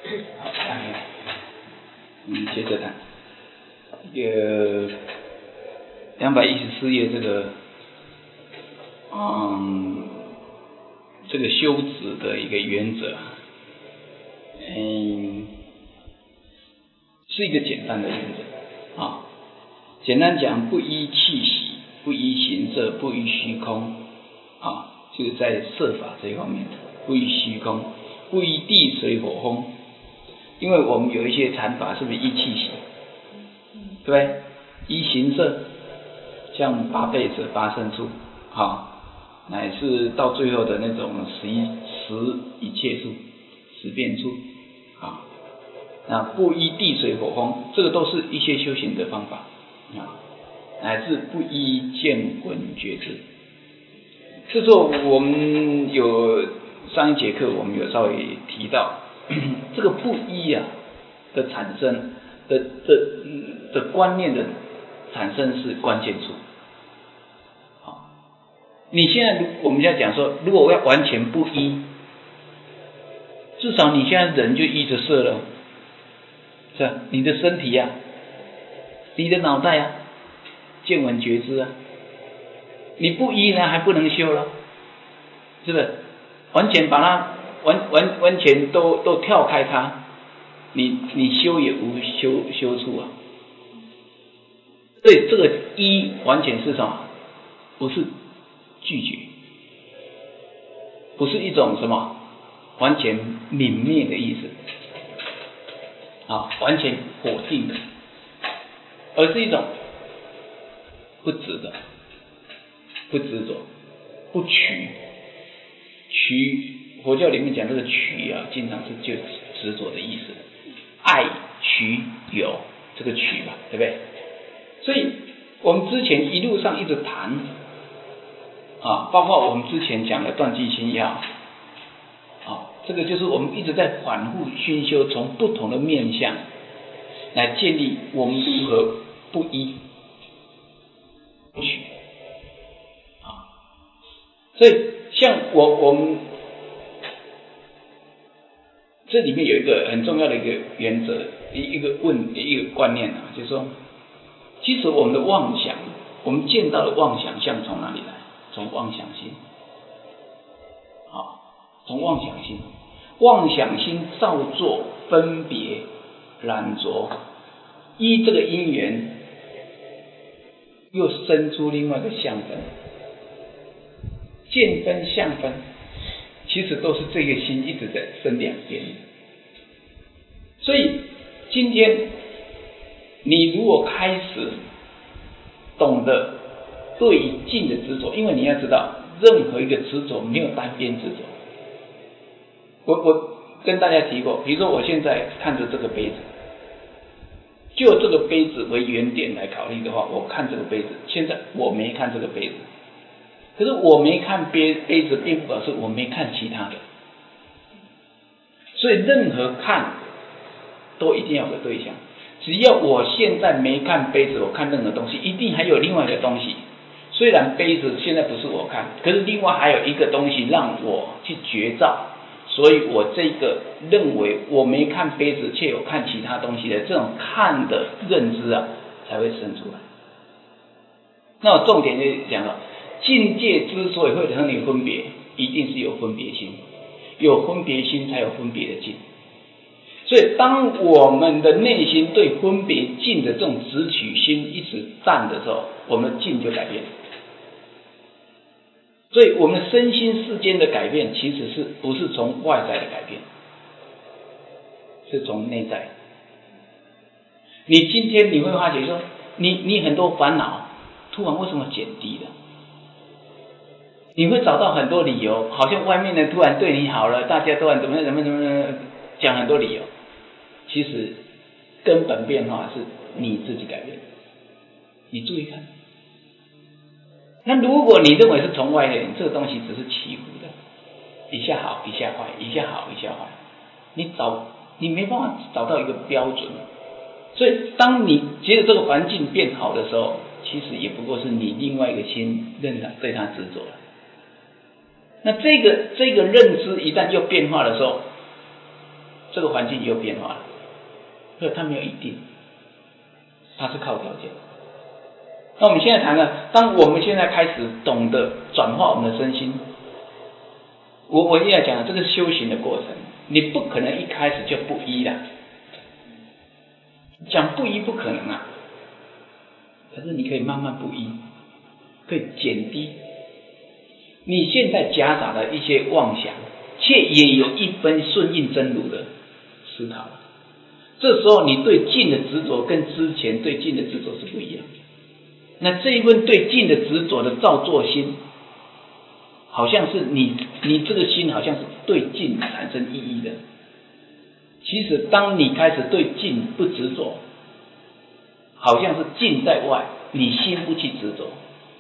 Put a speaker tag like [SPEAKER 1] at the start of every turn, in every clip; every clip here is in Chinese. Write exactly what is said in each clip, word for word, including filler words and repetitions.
[SPEAKER 1] 好，来，我们接着谈这个两百一十四页这个，嗯，这个修止的一个原则，嗯，是一个简单的原则啊。简单讲，不依气息，不依形色，不依虚空啊，就是在色法这一方面，不依虚空，不依地水火风。因为我们有一些禅法是不是依气息，对不对？依形色，像八辈子、八圣处，啊，乃是到最后的那种十一十一切处、十变处，啊，那不依地水火风，这个都是一些修行的方法。啊，乃至不依见闻觉知。这时候我们有上一节课我们有稍微提到，这个不依啊的产生的的的观念的产生是关键处。好，你现在我们现在讲说，如果我要完全不依，至少你现在人就依着色了，是吧？你的身体啊，你的脑袋啊，见闻觉知啊，你不依呢还不能修了，是不是？完全把它完完完全都都跳开它，你你修也无修修处啊。所以这个依完全是什么？不是拒绝，不是一种什么完全泯灭的意思啊，完全否定的，而是一种不执的，不执着，不取。取佛教里面讲这个取啊，经常是就执着的意思，爱取有这个取嘛，对不对？所以我们之前一路上一直谈啊，包括我们之前讲的断际心要啊，这个就是我们一直在反复熏修，从不同的面向来建立我们如何不依不取啊。所以像我我们这里面有一个很重要的一个原则，一一个问一个观念啊，就是说，其实我们的妄想，我们见到的妄想像从哪里来？从妄想心，好，从妄想心，妄想心造作分别染着，依这个因缘，又生出另外一个相分，见分相分，其实都是这个心一直在生两边。所以今天你如果开始懂得对于境的执着，因为你要知道，任何一个执着没有单边执着。我我跟大家提过，比如说我现在看着这个杯子，就这个杯子为原点来考虑的话，我看这个杯子，现在我没看这个杯子，可是我没看杯杯子，并不表示我没看其他的。所以任何看都一定要有个对象。只要我现在没看杯子，我看任何东西，一定还有另外一个东西。虽然杯子现在不是我看，可是另外还有一个东西让我去觉照，所以我这个认为我没看杯子，却有看其他东西的这种看的认知啊，才会生出来。那我重点就讲了，境界之所以会和你分别，一定是有分别心，有分别心才有分别的境。所以当我们的内心对分别境的这种执取心一直淡的时候，我们的境就改变。所以我们身心世间的改变，其实是不是从外在的改变，是从内在。你今天你会发觉说，你你很多烦恼突然为什么减低了？你会找到很多理由，好像外面人突然对你好了，大家突然怎么怎么怎么讲很多理由，其实根本变化是你自己改变。你注意看，那如果你认为是从外面，这个东西只是起伏的，一下好一下坏，一下好一下坏，你找你没办法找到一个标准。所以当你觉得这个环境变好的时候，其实也不过是你另外一个心认它对它执着了。那这个这个认知一旦又变化的时候， 这个环境也有变化了，所以它没有一定，它是靠条件。那我们现在谈了，当我们现在开始懂得转化我们的身心，我我现在讲的这个修行的过程，你不可能一开始就不依啦，讲不依不可能啊，可是你可以慢慢不依，可以减低你现在夹杂的一些妄想，却也有一分顺应真如的思考。这时候你对境的执着跟之前对境的执着是不一样的。那这一份对境的执着的造作心，好像是你你这个心好像是对境产生意义的。其实当你开始对境不执着，好像是境在外，你心不去执着。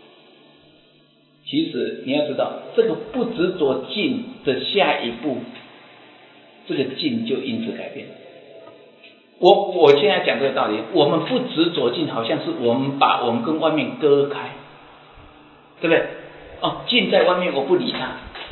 [SPEAKER 1] 其实你要知道，这个不执着境的下一步，这个境就因此改变。我我现在讲这个道理，我们不执着境，好像是我们把我们跟外面割开，对不对？哦，境在外面，我不理它。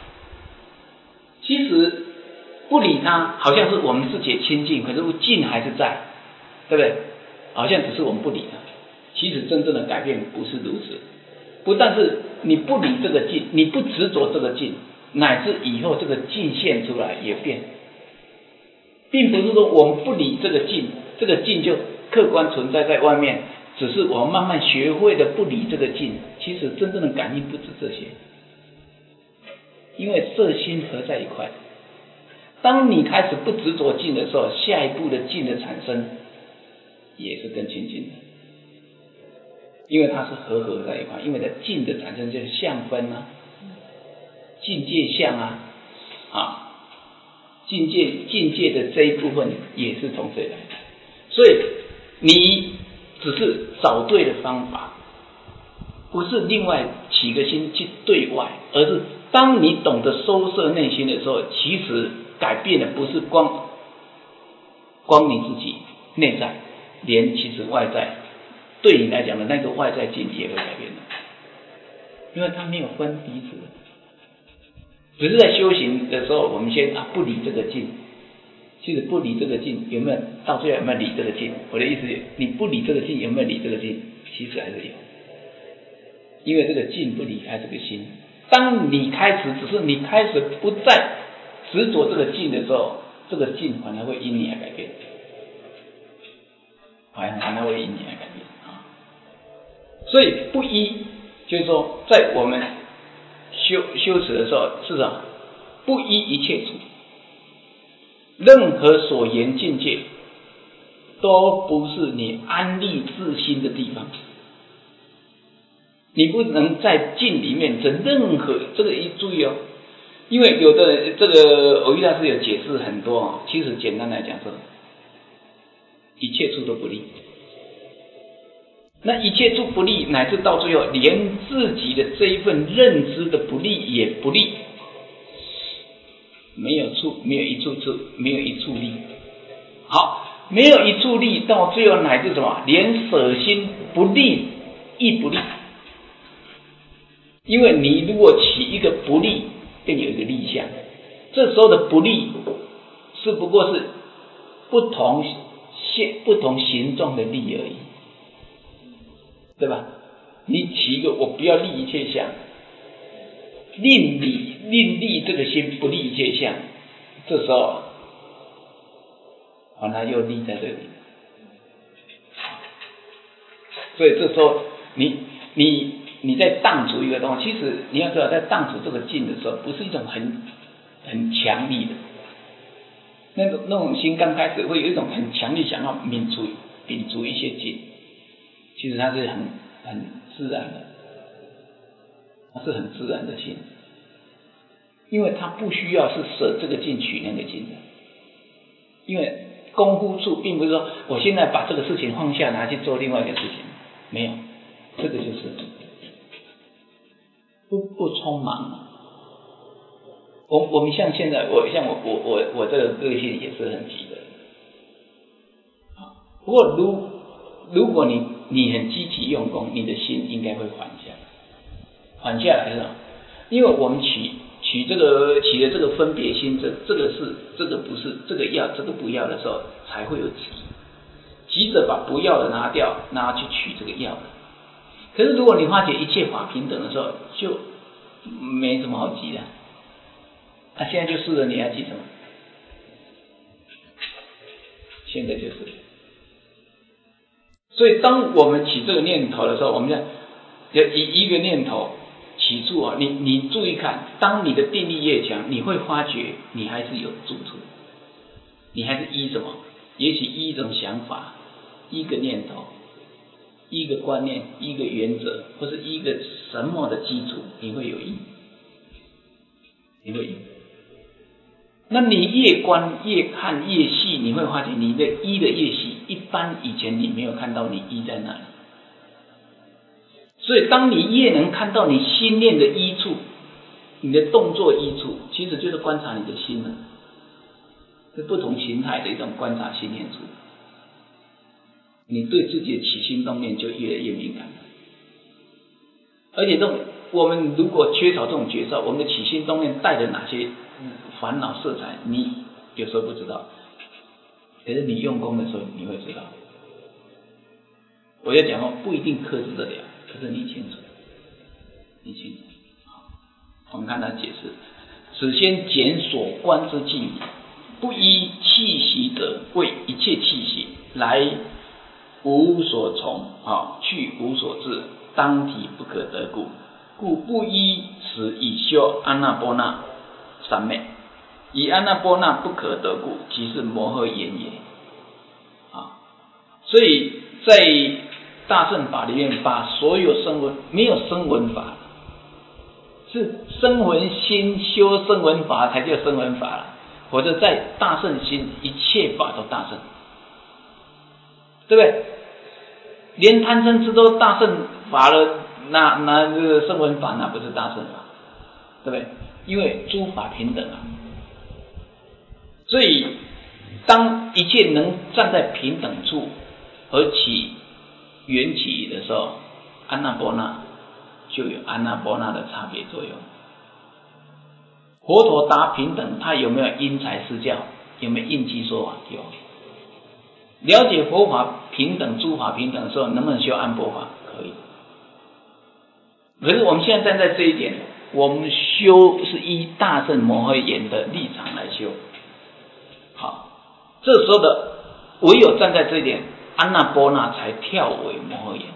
[SPEAKER 1] 其实不理它，好像是我们自己亲近，可是境还是在，对不对？好像只是我们不理它。其实真正的改变不是如此，不但是你不理这个境，你不执着这个境，乃至以后这个境现出来也变。并不是说我们不理这个境，这个境就客观存在在外面，只是我们慢慢学会的不理这个境。其实真正的感应不止这些，因为色心合在一块。当你开始不执着境的时候，下一步的境的产生也是更清净的，因为它是合合在一块。因为它境的产生就是相分啊，境界相啊，啊。境界境界的这一部分也是从这里来的，所以你只是找对了方法，不是另外起个心去对外，而是当你懂得收摄内心的时候，其实改变的不是光光你自己内在，连其实外在对你来讲的那个外在境也会改变的，因为它没有分彼此。只是在修行的时候，我们先啊不理这个境，其实不理这个境有没有到最后有没有理这个境？我的意思，你不理这个境有没有理这个境？其实还是有，因为这个境不离开这个心。当你开始只是你开始不再执着这个境的时候，这个境反而会因你而改变，反而会因你而改变啊。所以不依就是说，在我们修修持的时候是什么？不依一切处，任何所言境界都不是你安立自心的地方。你不能在境里面的任何这个一注意哦，因为有的人这个藕益大师有解释很多哦，其实简单来讲说，一切处都不利。那一切处不利，乃至到最后连自己的这一份认知的不利也不利，没有处，没有一处处，没有一处利。好，没有一处利，到最后乃至什么，连舍心不利亦不利。因为你如果起一个不利，便有一个利相，这时候的不利是不过是不同现不同形状的利而已，对吧？你起一个我不要利一切相，令利令利这个心不利一切相，这时候反而又利在这里。所以这时候你你你在荡除一个东西，其实你要知道，在荡除这个境的时候，不是一种很很强力的那种那种心，刚开始会有一种很强力想要泯除摒除一些境，其实它是很很自然的，它是很自然的心，因为它不需要是舍这个境取那个境的，因为功夫处并不是说我现在把这个事情放下拿去做另外一个事情，没有，这个就是不不匆忙。我我们像现在我像我我我我这个个性也是很急的，不过如如果你你很积极用功，你的心应该会缓下来，缓下来是什么？因为我们取取取这个起了这个分别心，这这个是这个不是，这个要这个不要的时候，才会有急，急着把不要的拿掉，拿去取这个要的。可是如果你发觉一切法平等的时候，就没什么好急的。那、啊、现在就试着你要急什么？现在就是。所以当我们起这个念头的时候，我们要以一个念头起处啊，你你注意看，当你的定力越强，你会发觉你还是有住处，你还是依什么？也许依一种想法，一个念头，一个观念，一个原则，或是一个什么的基础，你会有依，你会依。那你越观越看越细，你会发现你的依的越细，一般以前你没有看到你依在哪里。所以当你越能看到你心念的依处，你的动作依处，其实就是观察你的心了，是不同形态的一种观察心念处。你对自己的起心动念就越来越敏感了。而且这种我们如果缺少这种觉照，我们的起心动念带着哪些烦恼色彩，你有时候不知道，可是你用功的时候你会知道。我要讲哦，不一定克制得了，可是你清楚，你清楚。我们看他解释：此先检所观之境，不依气息者，为一切气息来无所从，啊，去无所至，当体不可得故，故不依此以修安那波那三昧。以安那波那不可得故，即是摩诃言也。啊，所以在大乘法里面，把所有声闻没有声闻法，是声闻心修声闻法才叫声闻法了，或者在大乘心，一切法都大乘，对不对？连贪嗔痴都大乘法了，那那这个声闻法那不是大乘法，对不对？因为诸法平等啊。所以当一切能站在平等处而起缘起的时候，安那波那就有安那波那的差别作用。佛陀达平等，他有没有因材施教？有没有应机说法？有。了解佛法平等、诸法平等的时候，能不能修安波法？可以。可是我们现在站在这一点，我们修是依大乘摩诃言的立场来修。好，这时候的唯有站在这一点，安那波那才跳为摩诃言。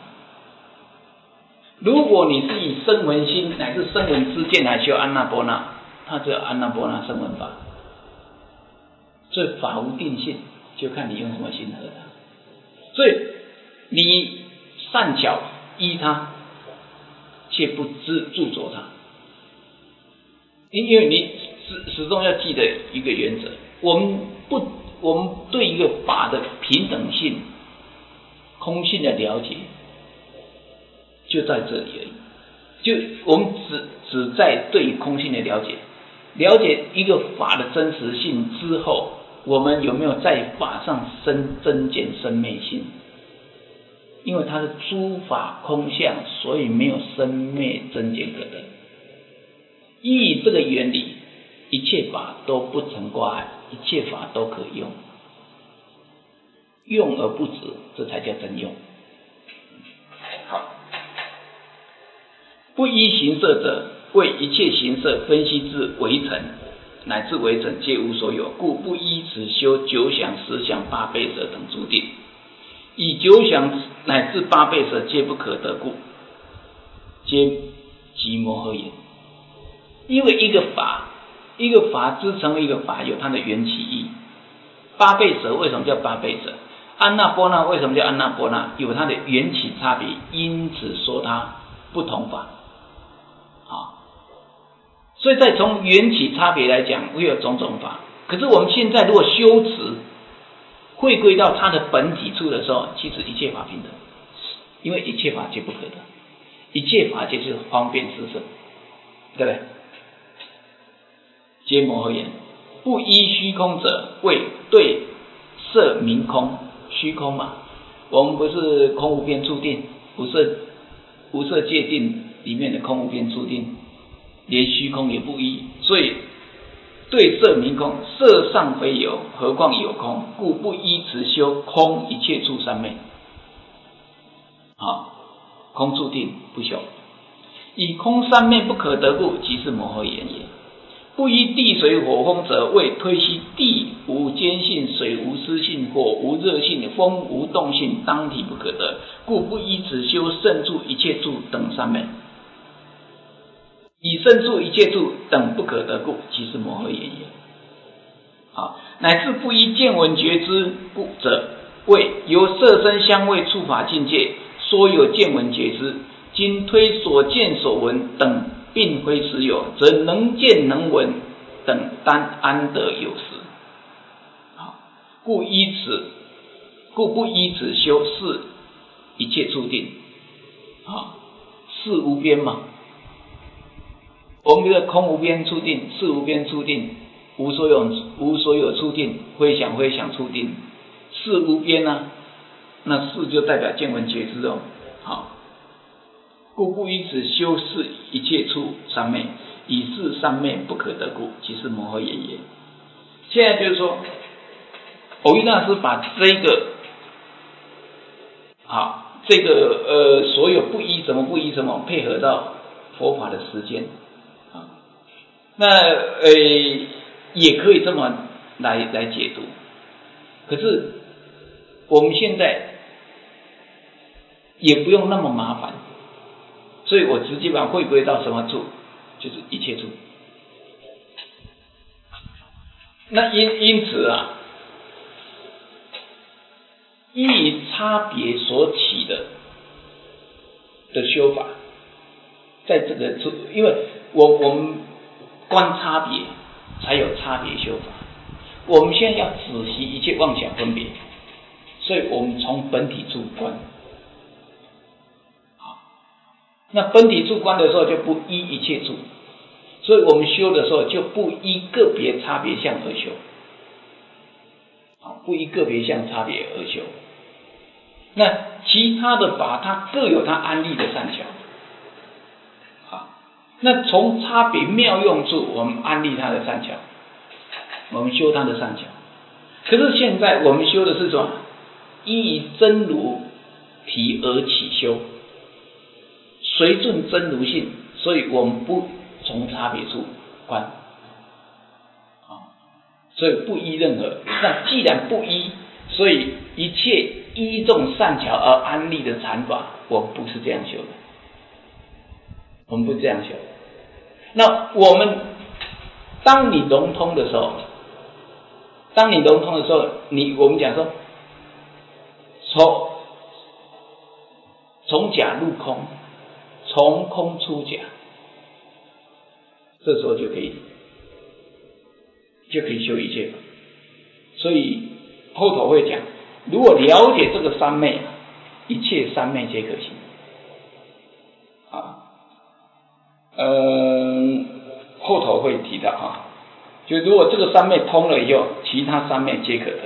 [SPEAKER 1] 如果你是以声闻心乃至声闻知见来修安那波那，它只有安那波那声闻法。所以法无定性，就看你用什么心合它。所以你善巧依它，却不知著着它。因为你始始终要记得一个原则，我们不，我们对一个法的平等性、空性的了解，就在这里而已。就我们只只在对空性的了解，了解一个法的真实性之后，我们有没有在法上生增减生灭性？因为它是诸法空相，所以没有生灭增减可得。依这个原理，一切法都不成挂碍，一切法都可用，用而不止，这才叫真用。好，不依形色者，为一切形色分析至微尘，乃至微尘皆无所有，故不依此修九想、十想、八倍舍等诸定。以九想乃至八倍舍皆不可得故，皆即摩诃言。因为一个法，一个法支成为一个法，有它的缘起义。八倍舍为什么叫八倍舍？安那波那为什么叫安那波那？有它的缘起差别，因此说它不同法。好，所以在从缘起差别来讲，会有种种法。可是我们现在如果修持，回归到它的本体处的时候，其实一切法平等，因为一切法皆不可得，一切法皆是方便施设，对不对？皆摩诃言，不依虚空者，为对色名空。虚空嘛，我们不是空无边处定，不是无色界定里面的空无边处定， 连虚空也不依，所以对色名空，色尚非有，何况有空？故不依此修空一切处三昧。好，空处定不修，以空三昧不可得故，即是摩诃言也。不依地水火风者，谓推析地无坚性，水无湿性，火无热性，风无动性，当体不可得，故不依此修胜处一切处等三昧。以胜处一切处等不可得故，即是摩诃言也。好，乃至不依见闻觉知故者，谓由色声香味触法境界说有见闻觉知，今推所见所闻等并非实有，则能见能闻等单安得有实？好，故依此，故不依此修是一切处定。好，是无边嘛？我们的空无边处定，是无边处定，无所有无所有处定，非想非想处定，是无边啊，那是就代表见闻觉知哦。好，故不依此修是一切处三昧，以是三昧不可得故，即是摩诃言也。现在就是说，藕益大师把这个，好，这个呃所有不依什么不依什么配合到佛法的时间。那呃也可以这么来来解读，可是我们现在也不用那么麻烦，所以我直接把回归到什么处，就是一切处。那因因此啊，依于差别所起的的修法，在这个处，因为我我们观差别才有差别修法。我们现在要止息一切妄想分别，所以我们从本体处观。好，那本体处观的时候就不依一切处，所以我们修的时候就不依个别差别相而修。好，不依个别相差别而修。那其他的法它各有它安立的善巧。那从差别妙用处，我们安立它的善巧，我们修它的善巧。可是现在我们修的是什么？依于真如体而起修，随顺真如性，所以我们不从差别处观，所以不依任何。那既然不依，所以一切依众善巧而安立的禅法，我们不是这样修的。我们不这样修。那我们当你融通的时候，当你融通的时候，你我们讲说，从从假入空，从空出假，这时候就可以就可以修一切。所以后头会讲，如果了解这个三昧，一切三昧皆可行。啊。嗯，后头会提到哈，就如果这个三昧通了以后，其他三昧皆可得。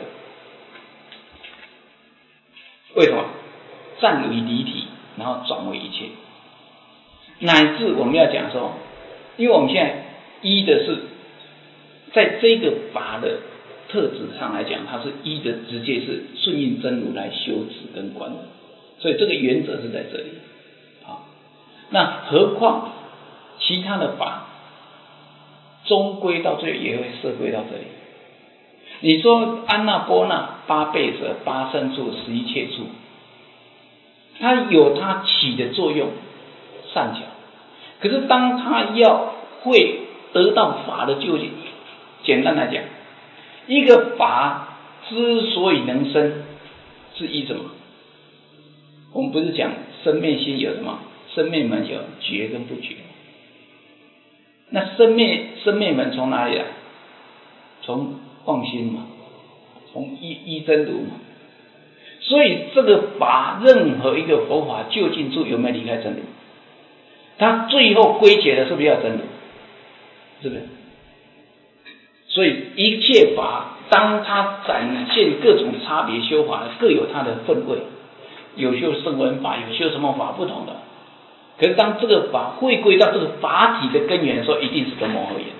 [SPEAKER 1] 为什么？暂为离体，然后转为一切，乃至我们要讲说，因为我们现在依的是在这个法的特质上来讲，它是依的直接是顺应真如来修持跟观的，所以这个原则是在这里。好，那何况其他的法，终归到最后也会摄归到这里。你说安那波那八倍舍八胜处十一切处，它有它起的作用善巧，可是当它要会得到法的究竟，简单来讲，一个法之所以能生，是依什么？我们不是讲生灭心有什么？生灭门有觉跟不觉。那生灭生灭门从哪里来？从妄心嘛，从依依真如嘛。所以这个法，任何一个佛法究竟处有没有离开真如？它最后归结的是不是要真如？是不是？所以一切法，当它展现各种差别修法，各有它的分位，有修声闻法，有修什么法不同的。 可是当这个法回归到这个法体的根源的时候，一定是跟摩诃言。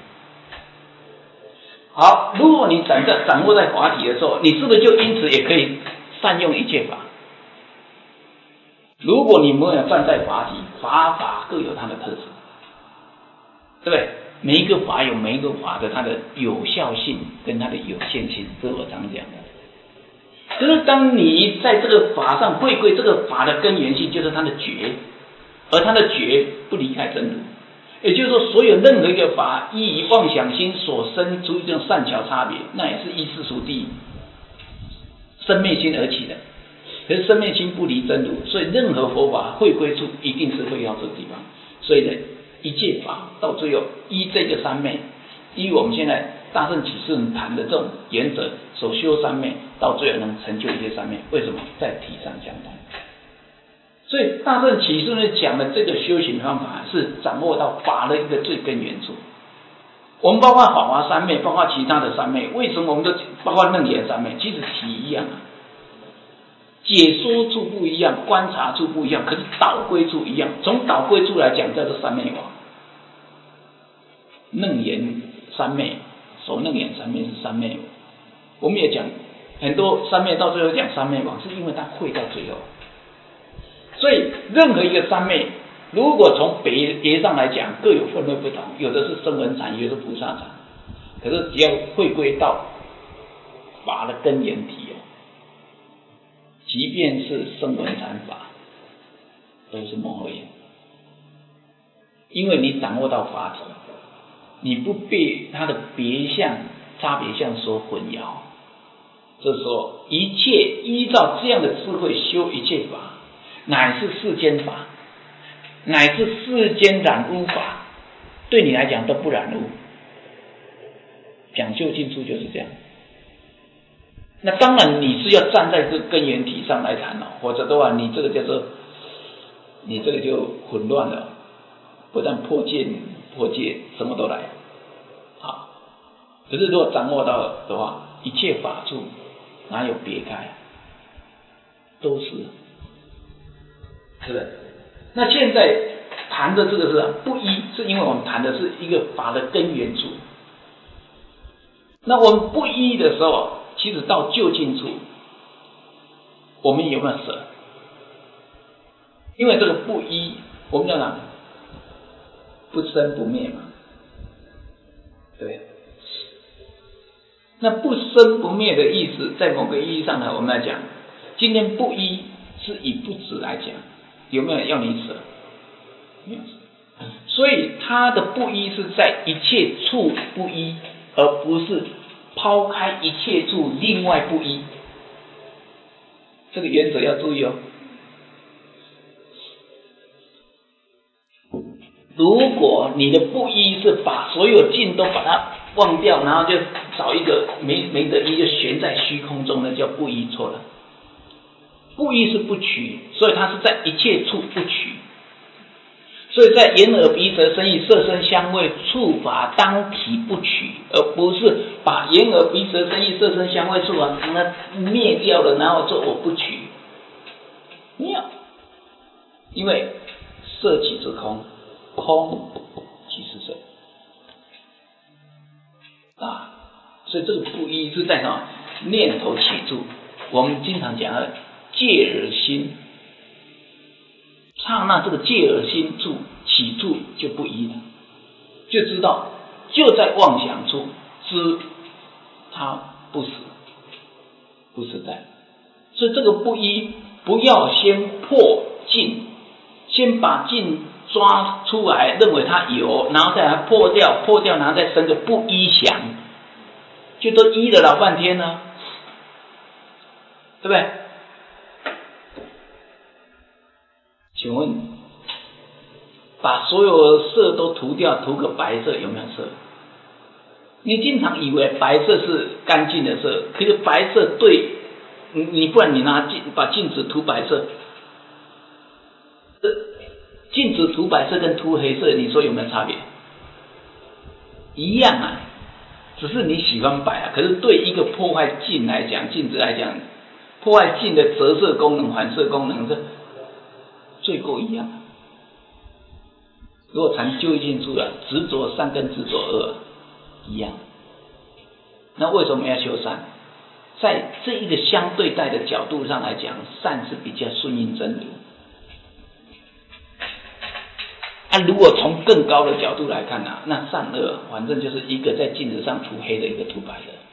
[SPEAKER 1] 好，如果你掌在掌握在法体的时候，你是不是就因此也可以善用一切法？如果你没有站在法体，法法各有它的特质，对不对？每一个法有每一个法的它的有效性跟它的有限性，这是我常讲的。可是当你在这个法上回归这个法的根源性，就是它的觉，而它的觉不离开真如，也就是说，所有任何一个法依于妄想心所生出这种善巧差别，那也是依世俗谛生灭心而起的。可是生灭心不离真如，所以任何佛法回归处一定是会到这个地方。所以呢，一切法到最后依这个三昧，依我们现在大乘启示论谈的这种原则所修三昧，到最后能成就一切三昧。为什么？在体上相同。所以大乘启示论讲的这个修行方法是掌握到法的一个最根源处。我们包括法华三昧，包括其他的三昧，为什么我们都包括楞严三昧？其实体一样啊，解说处不一样，观察处不一样，可是导归处一样。从导归处来讲，叫做三昧王。楞严三昧，首楞严三昧是三昧王。我们也讲很多三昧到最后讲三昧王，是因为它会到最后。所以任何一个三昧，如果从别别上来讲，各有分类不同，有的是声闻禅，有的是菩萨禅。可是只要回归到法的根源体哦，即便是声闻禅法，都是摩诃言。因为你掌握到法体，你不被它的别相、差别相所混淆。这时候，一切依照这样的智慧修一切法，乃是世间法，乃至世间染污法，对你来讲都不染污。讲究尽处就是这样。那当然你是要站在这个根源体上来谈哦，否则的话，你这个叫做你这个就混乱了，不但破戒破戒，什么都来。好，可是如果掌握到的话，一切法处哪有别开，都是。是的，那现在谈的这个是不一，是因为我们谈的是一个法的根源处。那我们不一的时候，其实到究竟处，我们有没有舍？因为这个不一，我们叫啥？不生不灭嘛，对。那不生不灭的意思，在某个意义上呢，我们来讲，今天不一是以不执来讲。有没有要你舍？没有。所以它的不一是在一切处不一，而不是抛开一切处另外不一。这个原则要注意哦。如果你的不一是把所有境都把它忘掉，然后就找一个没没得一就悬在虚空中，那叫不一，错了。不一是不取，所以它是在一切处不取。所以在眼耳鼻舌身意色声香味触法当体不取，而不是把眼耳鼻舌身意色声香味触法让它灭掉了，然后说我不取。没有，因为色即是空，空即是色啊，所以这个不一是在什么念头起住。我们经常讲的戒耳心，刹那这个戒耳心住起住就不一了，就知道就在妄想处知它不死不实在。所以这个不一不要先破境，先把境抓出来认为它有，然后再来破掉破掉然后再生个不一想，就都一了老半天呢，对不对？请问把所有色都涂掉，涂个白色有没有色？你经常以为白色是干净的色，可是白色对你，不然你拿镜把镜子涂白色，镜子涂白色跟涂黑色，你说有没有差别？一样啊，只是你喜欢白啊。可是对一个破坏镜来讲，镜子来讲，破坏镜的折射功能、反射功能，这最够一样。 如果禅就近出来，执着三跟执着二一样。那为什么要修善？在这一个相对待的角度上来讲，善是比较顺应真如。啊，如果从更高的角度来看啊，那善恶反正就是一个在镜子上涂黑的，一个涂白的，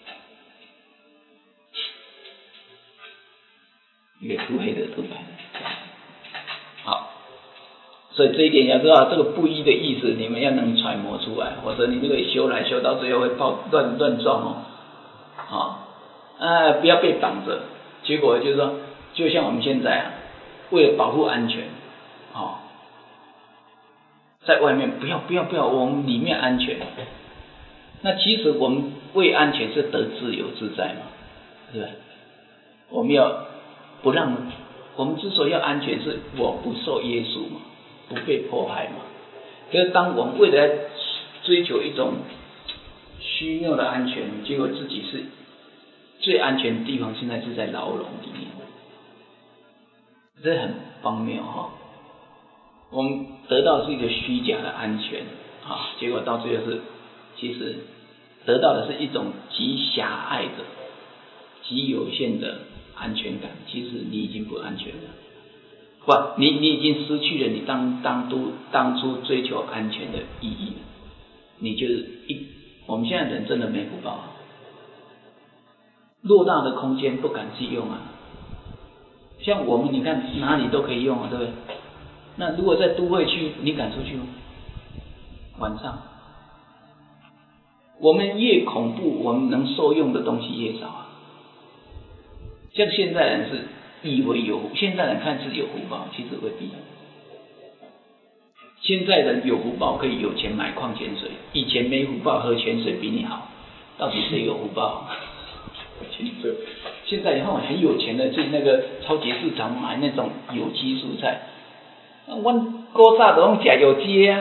[SPEAKER 1] 一个涂黑的涂白的。好，所以这一点要知道，这个不一的意思，你们要能揣摩出来，否则你这个修来修到最后会跑乱乱撞哦。啊，呃，不要被绑着，结果就是说，就像我们现在啊，为了保护安全，哦。在外面不要不要不要，我们里面安全。那其实我们为安全是得自由自在嘛，对不对？我们要不让，我们之所以要安全，是我不受约束嘛，不被迫害嘛。可是当我们为了追求一种虚谬的安全，结果自己是最安全的地方，现在是在牢笼里面，这很荒谬哈、哦。我们得到的是一个虚假的安全啊，结果到最后是，其实得到的是一种极狭隘的、极有限的安全感。其实你已经不安全了，不，你你已经失去了你当当初当初追求安全的意义。你就是一，我们现在人真的没福报，偌大的空间不敢去用啊。像我们你看哪里都可以用啊，对不对？那如果在都会区，你敢出去吗？晚上，我们越恐怖，我们能受用的东西越少啊。像现在人是以为有，现在人看是有福报，其实未必。现在人有福报可以有钱买矿泉水，以前没福报喝泉水比你好，到底谁有福报？现在以后很有钱的去那个超级市场买那种有机蔬菜。我古早都拢吃有机的啊，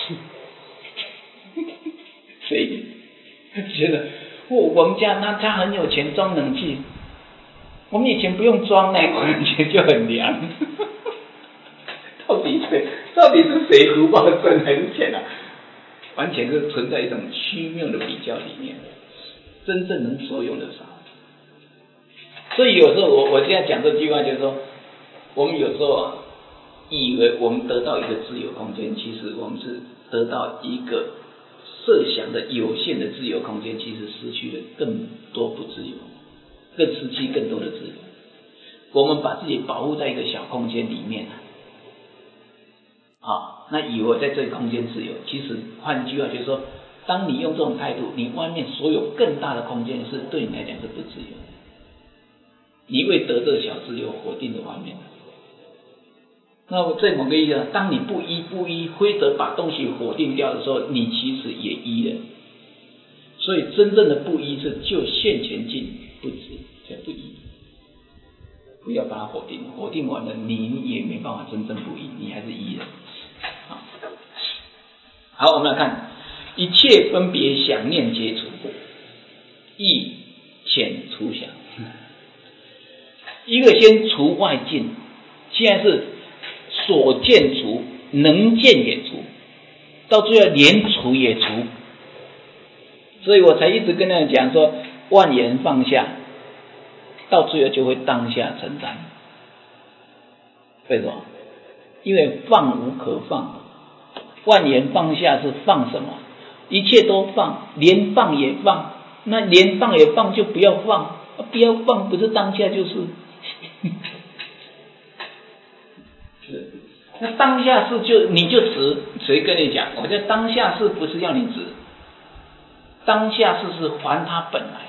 [SPEAKER 1] 谁觉得哦？我们家那他很有钱，装冷气，我们以前不用装呢，我们以前就很凉。到底谁？到底是谁福报深还是浅啊？完全是存在一种虚谬的比较里面，真正能受用的少。所以有时候我我现在讲这句话，就是说，我们有时候啊。以为我们得到一个自由空间，其实我们是得到一个设想的有限的自由空间，其实失去了更多不自由，更失去更多的自由。我们把自己保护在一个小空间里面啊，那以为在这个空间自由，其实换句话就是说，当你用这种态度，你外面所有更大的空间是对你来讲是不自由的，你为得这小自由否定了外面。那在某个意义上，当你不依不依，非得把东西否定掉的时候，你其实也依了。所以真正的不依是就现前进不止，叫不依。不要把它否定，否定完了，你也没办法真正不依，你还是依了。好，好，我们来看，一切分别想念皆除，意遣除想。一个先除外境，现在是。所见除，能见也除，到最后连除也除，所以我才一直跟他们讲说，万言放下，到最后就会当下承担。为什么？因为放无可放，万言放下是放什么？一切都放，连放也放，那连放也放就不要放，不要放不是当下就是。是，那当下是就你就指，谁跟你讲？我觉得当下是不是要你指？当下是是还它本来，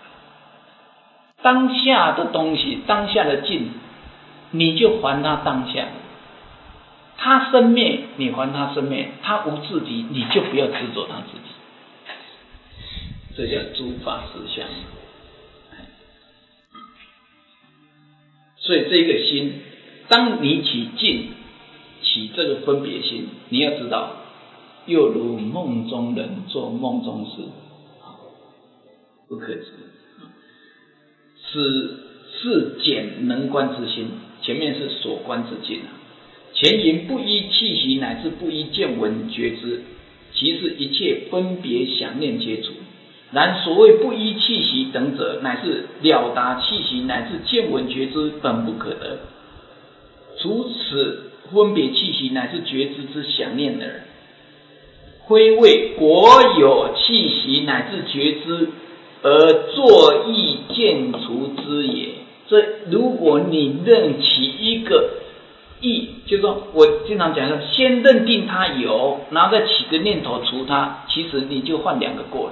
[SPEAKER 1] 当下的东西，当下的境，你就还它当下。它生灭，你还它生灭；它无自己，你就不要执着它自己。这叫诸法实相。所以这个心。当你起境，起这个分别心，你要知道，又如梦中人做梦中事，不可知。此是简能观之心，前面是所观之境啊。 前言不依气息，乃至不依见闻觉知，其是一切分别想念皆除。然所谓不依气息等者，乃是了达气息乃至见闻觉知本不可得，除此分别气息乃至觉知之想念耳。非谓果有气息乃至觉知而作意见除之也。这如果你认起一个意，就是说我经常讲的，先认定它有，然后再起个念头除它，其实你就犯两个过了。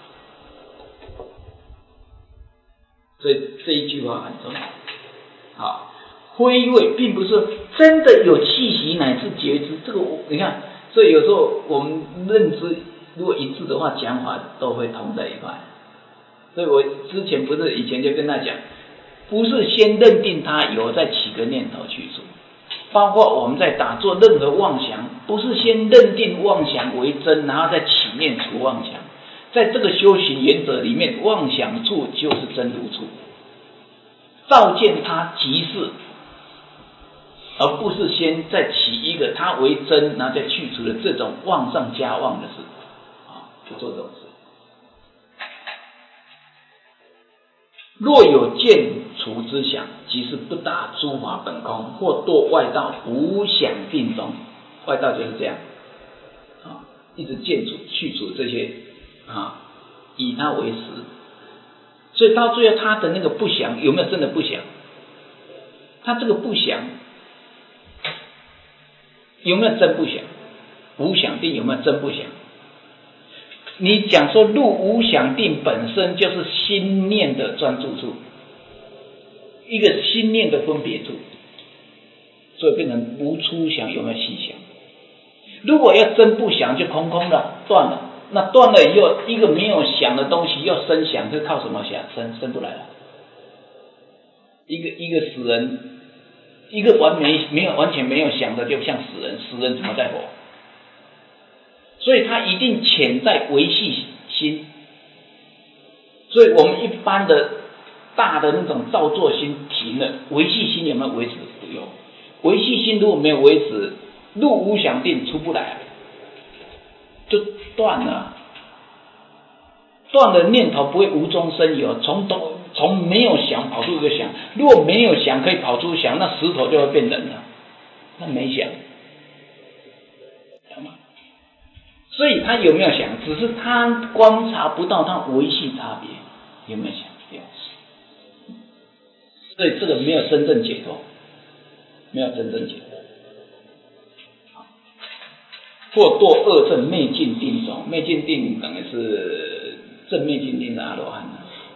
[SPEAKER 1] 所以这一句话很重要。好，非谓并不是真的有气息乃至觉知，这个你看，所以有时候我们认知如果一致的话，讲法都会通在一块。所以我之前不是以前就跟他讲，不是先认定它有，再起个念头去除。包括我们在打坐任何妄想，不是先认定妄想为真，然后再起念除妄想。在这个修行原则里面，妄想处就是真如处，照见它即是，而不是先再起一个它为真，然后再去除的这种妄上加妄的事啊，不做这种事。若有见除之想，即是不达诸法本空，或堕外道无想定中。外道就是这样啊，一直见除去除这些啊，以它为实。所以到最后他的那个不想有没有真的不想？他这个不想有没有真不想？无想定有没有真不想？你讲说入无想定本身就是心念的专注处，一个心念的分别处，所以变成无初想有没有细想？如果要真不想就空空了，断了。那断了以后，一个没有想的东西要生想，是靠什么想？生生不来了。一个一个死人，一个完没没有完全没有想的，就像死人，死人怎么在活？所以他一定潜在维系心。所以我们一般的大的那种造作心停了，维系心有没有维持？不用。维系心如果没有维持，入无想定出不来，就断了。断的念头不会无中生有，从头从没有想跑出一个想，如果没有想可以跑出想，那石头就会变人了。那没想，懂吗？所以他有没有想？只是他观察不到他维系差别，有没有想？有。所以这个没有真正解脱，没有真正解脱。或堕二正昧尽定中，昧尽定等于是正昧尽定的阿罗汉。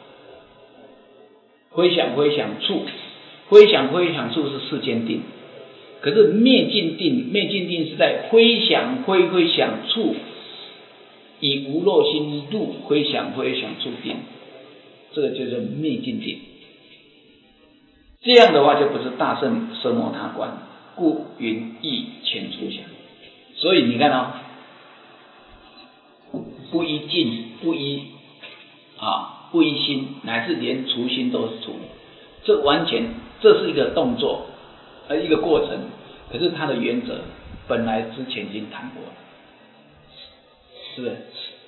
[SPEAKER 1] 回想回想处，回想回想处是世间定，可是灭尽定，灭尽定是在回想回回想处，以无漏心入回想回想处定，这个就是灭尽定。这样的话就不是大圣奢摩他观，故云亦前除想。所以你看啊、哦，不依境，不依啊，不依心，乃至连除心都是除，这完全这是一个动作，呃，一个过程。可是它的原则本来之前已经谈过了，是不是？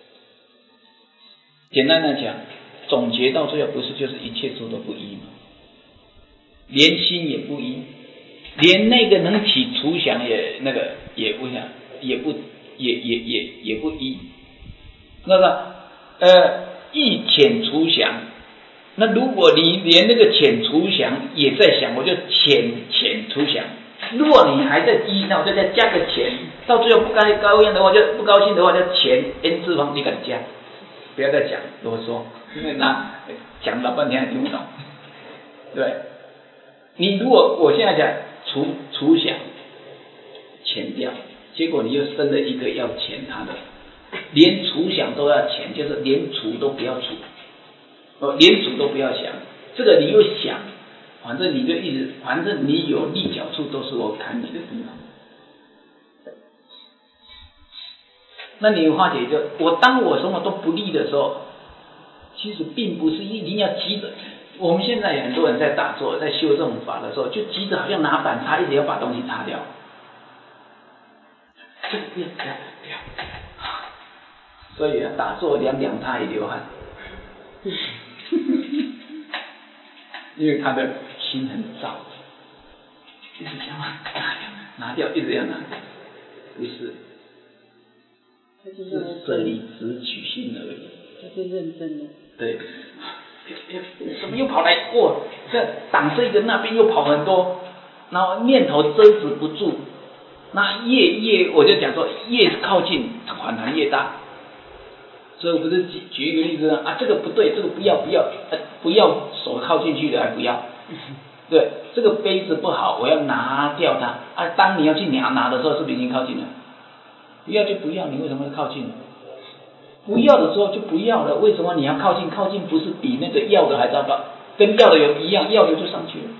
[SPEAKER 1] 简单来讲，总结到最后不是就是一切处都不依吗？连心也不依，连那个能起除想也那个也不想。也不也也也也不依，那个呃一浅除想，那如果你连那个浅除想也在想，我就浅浅除想。如果你还在依，那我就再加个浅，到最后不高高兴的话，就不高兴的话，就浅 n 次方你敢加，不要再讲啰嗦，因为那讲老半天还听不懂。对，你如果我现在讲除除想，浅掉。结果你又生了一个要钱他的，连除想都要钱，就是连除都不要除，呃，连除都不要想，这个你又想，反正你就一直，反正你有立脚处都是我砍你的地方。那你化解就，我当我什么都不利的时候，其实并不是一定要急着。我们现在很多人在打坐，在修这种法的时候，就急着好像拿板擦，一直要把东西擦掉。 这个不要不要不要。所以啊，打坐凉凉他也流汗，因为他的心很躁，一直想拿掉拿掉，一直要拿掉，不是，是舍离只取心而已。
[SPEAKER 2] 他是认真的。
[SPEAKER 1] 对。怎么又跑来？哇，这挡这个那边又跑很多，然后念头遮止不住，那越越我就讲说，越靠近反弹越大。所以我不是举举一个例子啊，这个不对，这个不要不要，呃、不要手靠进去的还不要，对，这个杯子不好，我要拿掉它啊。当你要去拿拿的时候，是不是已经靠近了？不要就不要，你为什么要靠近？不要的时候就不要了，为什么你要靠近？靠近不是比那个要的还糟糕？跟要的有一样，要的就上去了。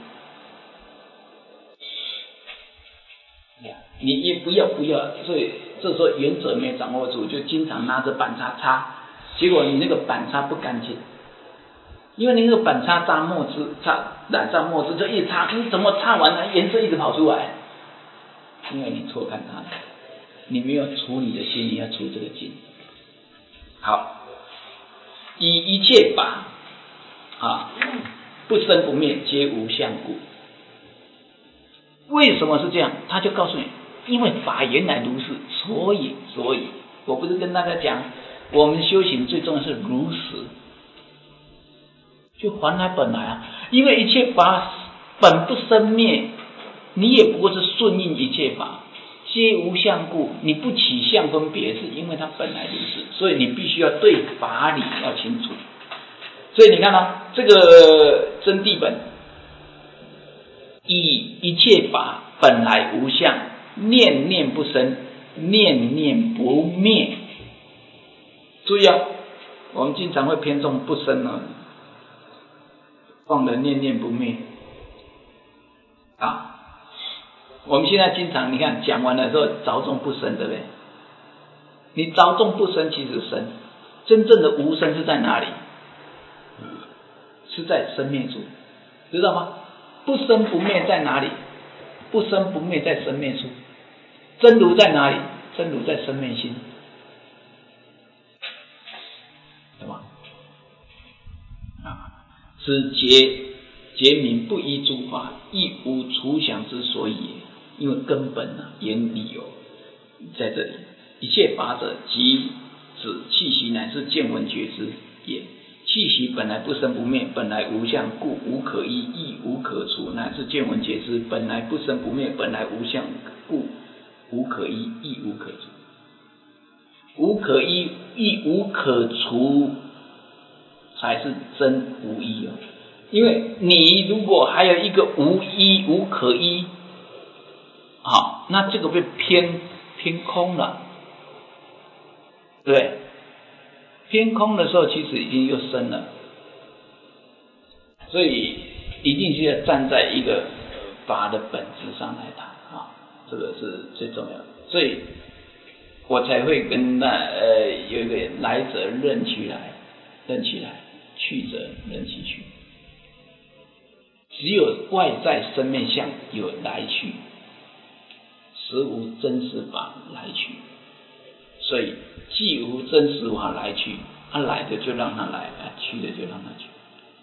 [SPEAKER 1] 你也不要不要，所以这时候原则没掌握住，就经常拿着板擦擦，结果你那个板擦不干净，因为你那个板擦沾墨汁，擦染上墨汁就一直擦，你怎么擦完了颜色一直跑出来？因为你错看它了，你没有除你的心，你要除这个心。好，以一切法啊不生不灭，皆无相故。为什么是这样？他就告诉你，因为法原来如是，所以所以我不是跟大家讲，我们修行最重要是如实，就还来本来啊，因为一切法本不生灭，你也不过是顺应一切法，皆无相故，你不起相分别，是因为它本来如是，所以你必须要对法理要清楚。所以你看啊，这个真谛本以一切法本来无相，念念不生，念念不灭。注意啊，我们经常会偏重不生啊，忘了念念不灭啊。我们现在经常你看讲完了之后着重不生，对不对？你着重不生其实生，真正的无生是在哪里？是在生灭处，知道吗？不生不灭在哪里？不生不灭在生灭处。真如在哪里？真如在生灭心，对吧？啊，此节节名不依诸法，亦无除想之所以也。因为根本啊，言理由在这里，一切法者，即指气息乃是见闻觉知也。气息本来不生不灭，本来无相，故无可依，亦无可除，乃是见闻觉知本来不生不灭，本来无相，故无可依，亦无可除。无可依，亦无可除，才是真无依哦。因为你如果还有一个无依无可依，好，那这个被偏偏空了，对不对？偏空的时候，其实已经又生了，所以一定是要站在一个法的本质上来谈啊，这个是最重要的。所以我才会跟那呃有一个来者任其来，任其来；去者任其去。只有外在生灭相有来去，实无真实法来去。所以既无真实法来去，他、啊、来的就让他来，啊，去的就让他去。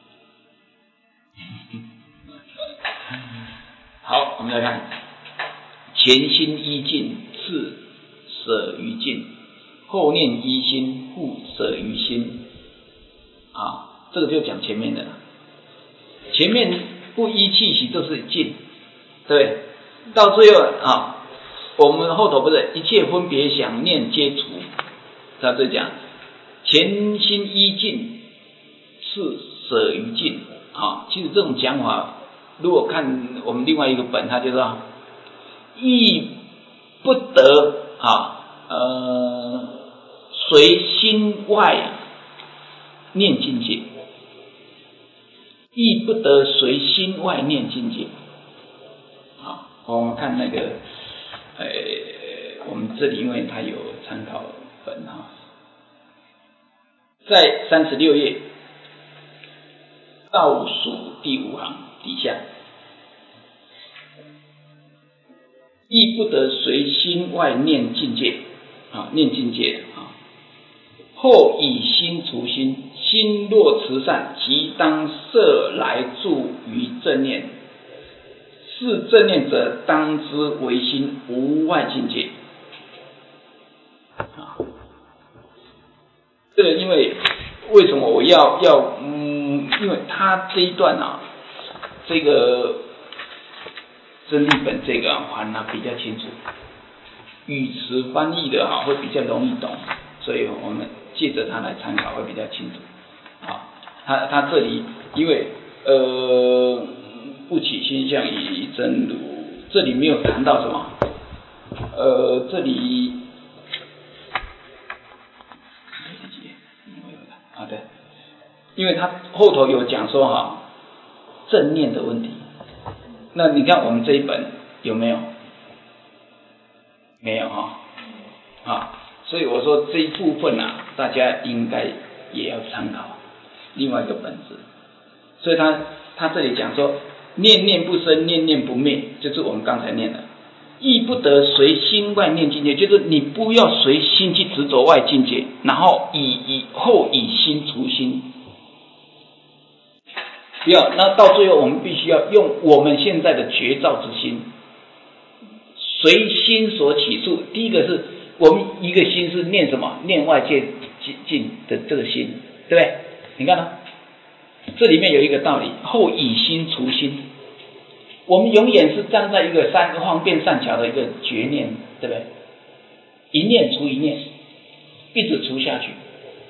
[SPEAKER 1] 好，我们来看，前心依尽，次舍于尽，后念依心，复舍于心。啊，这个就讲前面的了。前面不依气息都是尽，对，到最后啊。我们后头不是一切分别想念皆除，他这讲前心依尽，次舍于尽啊。其实这种讲法，如果看我们另外一个本，他就说亦不得啊呃随心外念境界，亦不得随心外念境界。啊，我们看那个。呃，我们这里因为它有参考本哈，在三十六页倒数第五行底下， 亦不得随心外念境界啊，念境界啊。后以心除心，心若慈善，即当摄来住于正念。是正念者，当知为心无外境界。啊，这个因为为什么我要要嗯，因为他这一段啊，这个真理本这个还啊比较清楚，语词翻译的啊会比较容易懂，所以我们借着它来参考会比较清楚。啊，他他这里因为呃不起心相以真如，这里没有谈到什么，呃这里啊对，因为他后头有讲说哈正念的问题，那你看我们这一本有没有？没有哈，啊，所以我说这一部分啊，大家应该也要参考另外一个本子。所以他他这里讲说，念念不生，念念不灭，就是我们刚才念的，亦不得随心外念境界，就是你不要随心去执着外境界，然后以以后以心除心，不要，那到最后我们必须要用我们现在的觉照之心，随心所起处。第一个是我们一个心是念什么？念外界境的这个心，对不对？你看呢？这里面有一个道理，后以心除心。我们永远是站在一个三个方便善巧的一个觉念，对不对？一念除一念，一直除下去。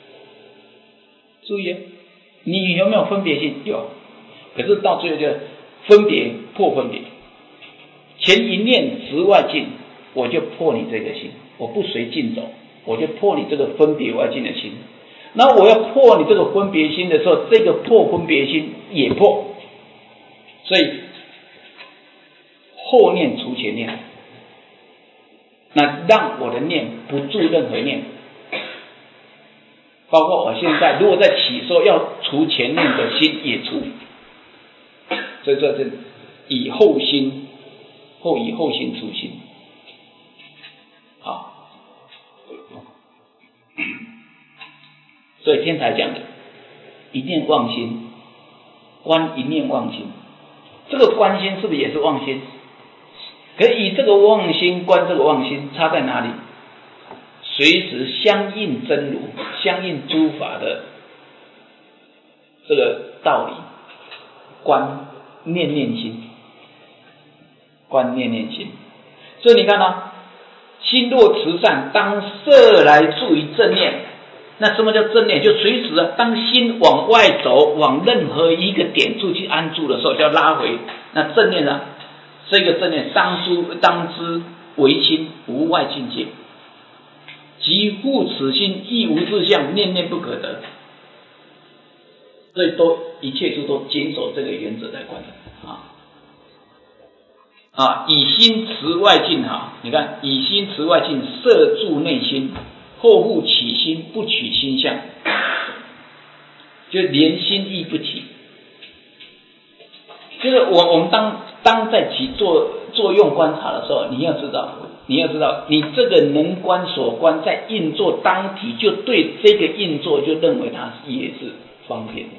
[SPEAKER 1] 注意，你有没有分别心？有，可是到最后就分别破分别。前一念执外境，我就破你这个心，我不随境走，我就破你这个分别外境的心。那我要破你这个分别心的时候，这个破分别心也破，所以后念除前念，那让我的念不住任何念，包括我现在如果在起说要除前念的心也除，所以说是以后心后以后心除心，好。所以天台讲的一念忘心，观一念忘心，这个观心是不是也是忘心？可是以这个忘心观这个忘心差在哪里？随时相应真如，相应诸法的这个道理，观念念心，观念念心。所以你看啊，心若慈善，当摄来住于正念。那什么叫正念？就随时啊，当心往外走，往任何一个点处去安住的时候，就要拉回。那正念啊，这个正念当知当知为心无外境界，即护此心亦无自相，念念不可得。所以都一切处都坚守这个原则在观啊啊，以心持外境哈，你看以心持外境，摄住内心。后护起心，不取心相，就连心亦不起。就是我我们当当在起作作用观察的时候，你要知道，你要知道，你这个能观所观在应作当体，就对这个应作就认为它也是方便。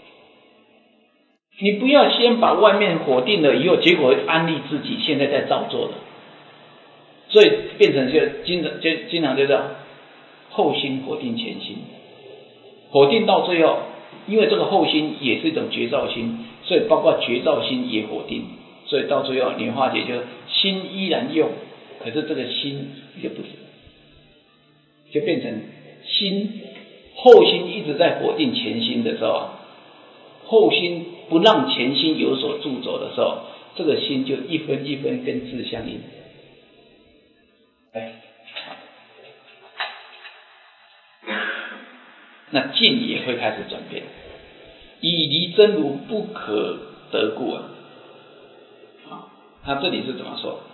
[SPEAKER 1] 你不要先把外面否定了以后，结果安利自己现在在照做的，所以变成就经常就经常就这样。后心否定前心，否定到最后，因为这个后心也是一种觉照心，所以包括觉照心也否定，所以到最后你会发觉，就心依然用，可是这个心就不，就变成心后心一直在否定前心的时候，后心不让前心有所驻走的时候，这个心就一分一分跟自相应。哎。那境也会开始转变，以离真如不可得故啊！他这里是怎么说？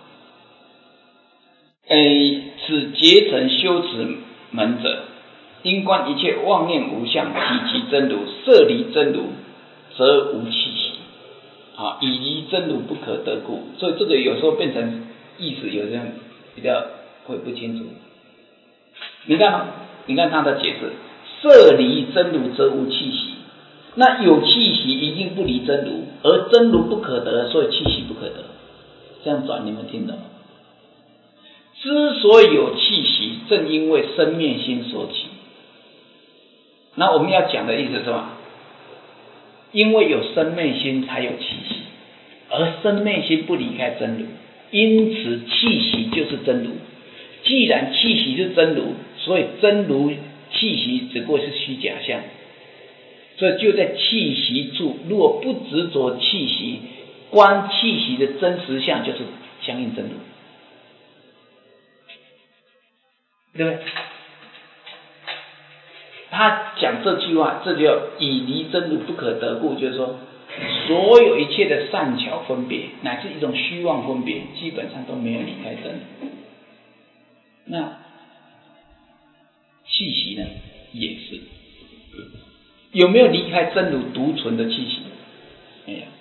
[SPEAKER 1] 诶，此结成修持门者，应观一切妄念无相，体即真如，摄离真如，则无气息。啊，以离真如不可得故，所以这个有时候变成意思有人比较会不清楚。你看吗？你看他的解释：色离真如则无气息。那有气息一定不离真如，而真如不可得，所以气息不可得。这样转你们听懂吗？之所以有气息，正因为生灭心所起。那我们要讲的意思是什么？因为有生灭心才有气息，而生灭心不离开真如，因此气息就是真如。既然气息是真如，所以真如气息只不过是虚假相。所以就在气息处，如果不执着气息，观气息的真实相就是相应真如，对不对？他讲这句话，这就叫以离真如不可得故，就是说，所有一切的善巧分别，乃至一种虚妄分别，基本上都没有离开真如。那气息呢，也是。有没有离开真如独存的气息？没有。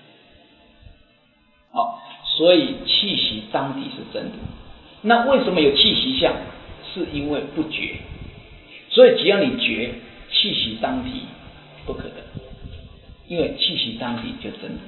[SPEAKER 1] 好，所以气息当体是真如。那为什么有气息相？是因为不觉。所以只要你觉，气息当体不可得，因为气息当体就真如。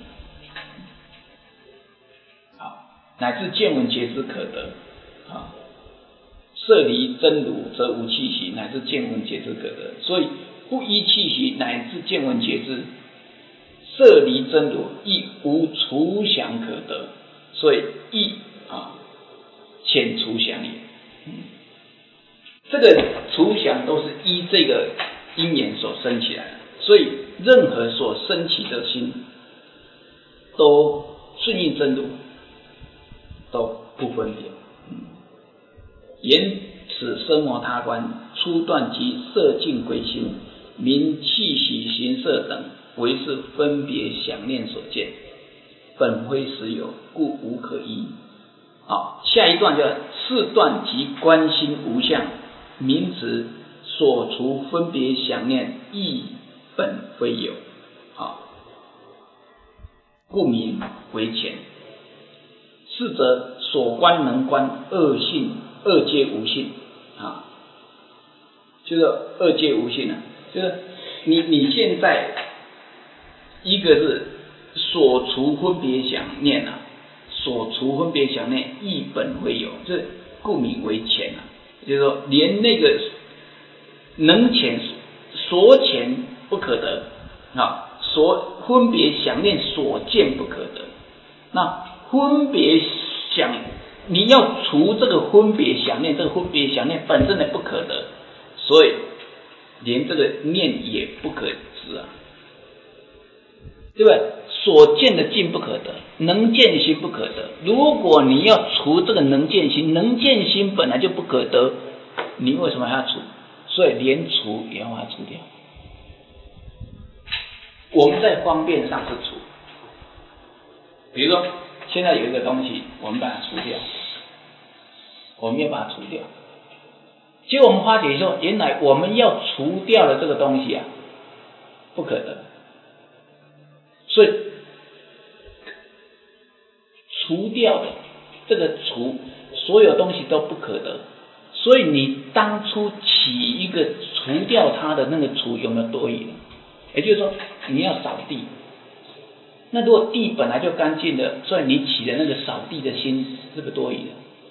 [SPEAKER 1] 好，乃至见闻觉知可得。好，色离真如则无气息，乃至见闻觉知可得。所以不依气息乃至见闻觉知，色离真如亦无除想可得，所以亦啊遣除想也。嗯，这个除想都是依这个因缘所生起来的，所以任何所生起的心都顺应真如，都不分别。嗯，言此奢摩他观，初断即色境归心，名气息形色等为是分别想念所见，本非实有，故无可依。好，下一段叫次断即观心无相，名此所除分别想念亦本非有。好，故名为前。是则所观能观，二性二界无性啊，就是二界无性啊，就是你你现在一个是所除分别想念啊，所除分别想念亦本非有，这故名为前啊，就是说连那个能前所前不可得啊，所分别想念所见不可得。那分别想，你要除这个分别想念，这个分别想念本身的不可得，所以连这个念也不可知啊，对不对？所见的境不可得，能见心不可得。如果你要除这个能见心，能见心本来就不可得，你为什么还要除？所以连除也要把它除掉。我们在方便上是除，比如说现在有一个东西，我们把它除掉，我们要把它除掉。结果我们发觉说，原来我们要除掉的这个东西啊，不可得。所以除掉的这个除，所有东西都不可得。所以你当初起一个除掉它的那个除有没有多余的？也就是说，你要扫地。那如果地本来就干净的，所以你起的那个扫地的心是不是多余的？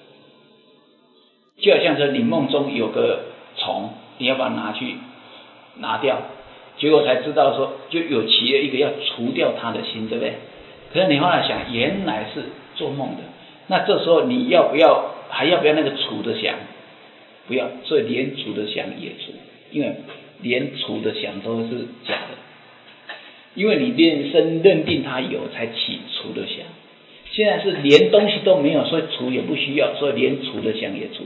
[SPEAKER 1] 就好像是你梦中有个虫，你要把它拿去拿掉，结果才知道说就有起了一个要除掉它的心，对不对？可是你后来想，原来是做梦的，那这时候你要不要还要不要那个除的想？不要，所以连除的想也除，因为连除的想都是假的。因为你认生认定它有，才起除的想。现在是连东西都没有，所以除也不需要，所以连除的想也除。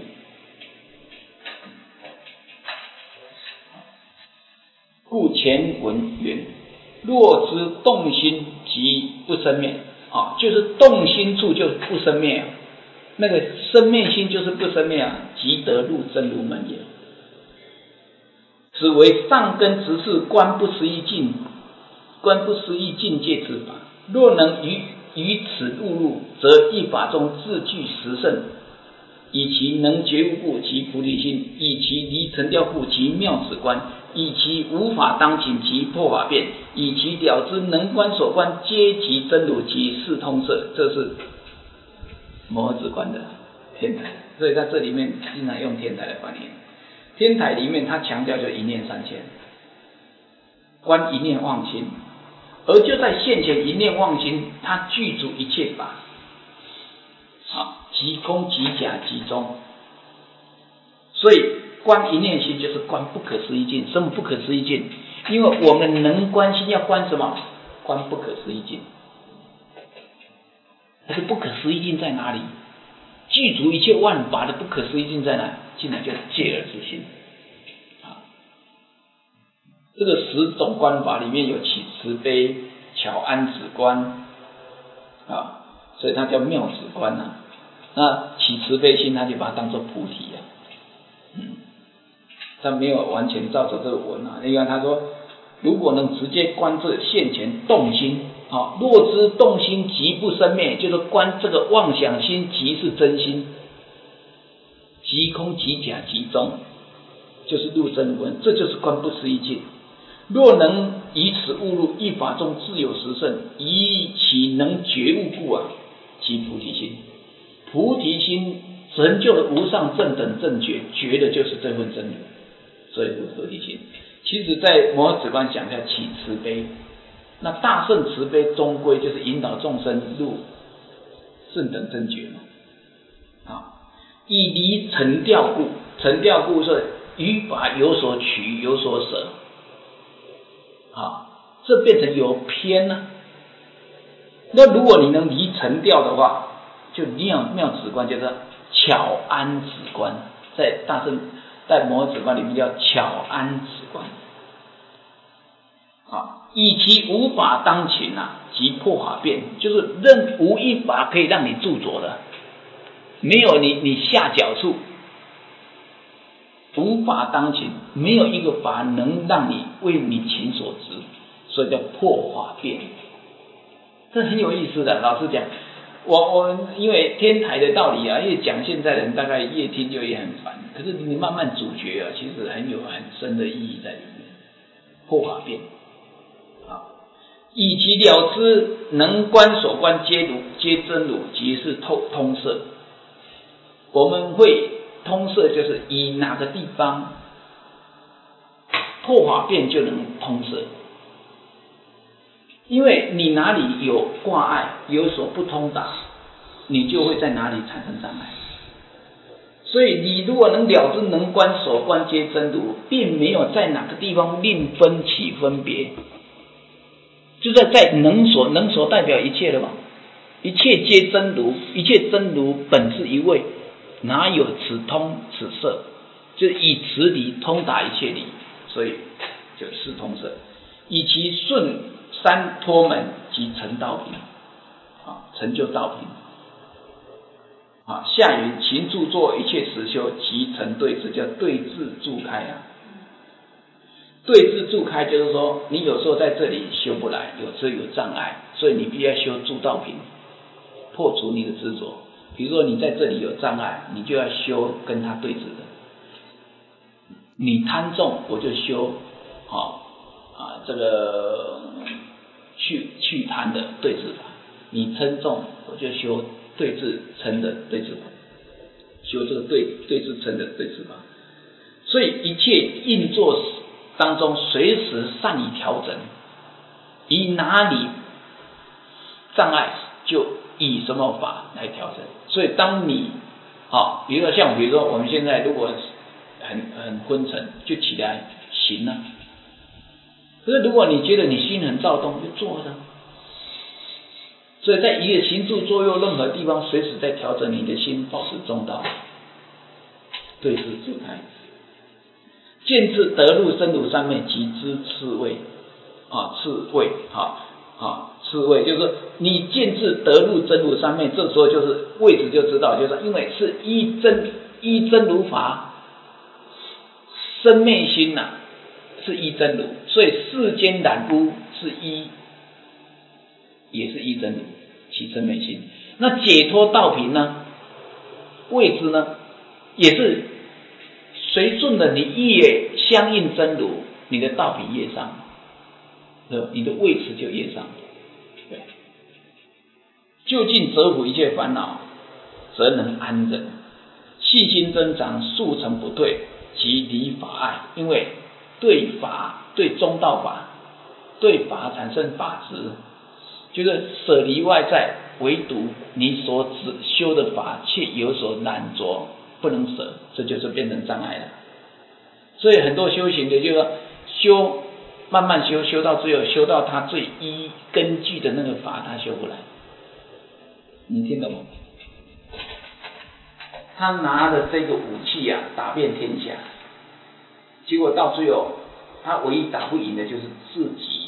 [SPEAKER 1] 故前文云：若知动心即不生灭啊，就是动心处就不生灭啊，那个生灭心就是不生灭啊，即得入真如门也。此为上根直视观不思议境。观不思议境界之法，若能于于此误入，则一法中自具实圣，以其能觉悟故，其菩提心；以其离尘掉故，其妙止观；以其无法当勤，其破法变；以其了知能观所观，皆其真如，其事通摄。这是摩诃止观的天台，所以在这里面经常用天台的观念。天台里面他强调就一念三千，观一念忘心，而就在现前一念忘心，它具足一切法，啊，即空即假即中。所以观一念心就是观不可思议境。什么不可思议境？因为我们能观心要观什么？观不可思议境。但是不可思议境在哪里？具足一切万法的不可思议境在哪？进来就是戒而自心。啊，这个十种观法里面有起慈悲、巧安止观，啊，所以它叫妙止观啊。那起慈悲心，他就把它当作菩提啊。嗯，他没有完全照着这个文啊。你看他说，如果能直接观这现前动心。好，若知动心即不生灭，就是观这个妄想心即是真心，即空即假即中，就是入真文，这就是观不思议境。若能以此悟入一法中自有实圣，以其能觉悟故啊，即菩提心。菩提心成就了无上正等正觉，觉的就是这份真理，所以是菩提心。其实在摩诃止观讲叫起慈悲。那大圣慈悲终归就是引导众生入正等正觉嘛。啊，以离尘掉故，尘掉故是于法有所取有所舍，啊，这变成有偏了、啊。那如果你能离尘掉的话，就妙妙止观，就是巧安止观，在大圣在摩诃止观里面叫巧安止观。啊，以其无法当勤啊，即破法变，就是任无一法可以让你著着的，没有你你下脚处，无法当勤，没有一个法能让你为你勤所执，所以叫破法变。这很有意思的，老实讲，我我们因为天台的道理啊，越讲现在人大概越听就也很烦，可是你慢慢咀嚼啊，其实很有很深的意义在里面。破法变。以其了知能观所观皆如皆真如，即是透通摄。我们会通摄，就是以哪个地方破法变就能通摄，因为你哪里有挂碍，有所不通达，你就会在哪里产生障碍。所以你如果能了知能观所观皆真如，并没有在哪个地方另分起分别。就在在能所，能所代表一切了嘛？一切皆真如，一切真如本是一位，哪有此通此摄？就以此理通达一切理，所以就四通摄。以其顺三脱门及成道品，啊，成就道品。啊，下云行住坐一切实修，即成对治，叫对治住开啊。对治住开就是说，你有时候在这里修不来，有时候有障碍，所以你必须要修住道品，破除你的执着。比如说你在这里有障碍，你就要修跟他对治的。你贪重，我就修好啊这个去去贪的对治法；你嗔重，我就修对治嗔的对治法，修这个对对治嗔的对治法。所以一切应作当中随时善以调整，以哪里障碍就以什么法来调整。所以当你好，比如说像比如说我们现在如果很很昏沉，就起来行了。可是如果你觉得你心很躁动，就坐着。所以在一个行住坐右任何地方，随时在调整你的心，保持中道，对治住开。见智得入真如三昧，即知次位啊，次位啊啊，次位就是说你见智得入真如三昧，这时候就是位置就知道，就是因为是依真依真如法生昧心呐、啊，是依真如，所以世间染污是依，也是依真如， 起嗔昧心。那解脱道品呢？位置呢，也是随顺的你业相应真如，你的道品业上，你的位置就业上。对，究竟折伏一切烦恼，则能安忍，信心增长，速成不退，即离法爱。因为对法、对中道法、对法产生法执，就是舍离外在，唯独你所只修的法却有所染着，不能舍，这就是变成障碍了。所以很多修行的就是说修，慢慢修，修到最后修到他最依根据的那个法，他修不来。你听懂吗？他拿着这个武器啊，打遍天下，结果到最后，他唯一打不赢的就是自己。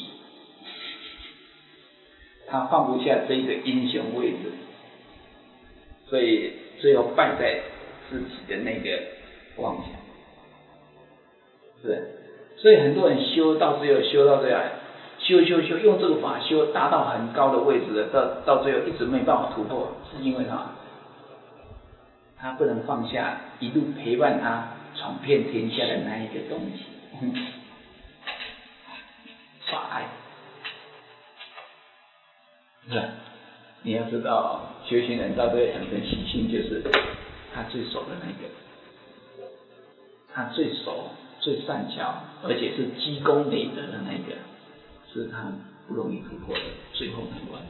[SPEAKER 1] 他放不下这个英雄位置，所以最后败在自己的那个妄想，是不是？所以很多人修到最后，修到最后，修修修，用这个法修达到很高的位置的，到到最后一直没办法突破，是因为他他不能放下一路陪伴他闯遍天下的那一个东西，法爱。是吧？你要知道，修行人到最后养成习性，就是他最熟的那个，他最熟、最善巧，而且是积功累德的那个，是他不容易突破的最后难关。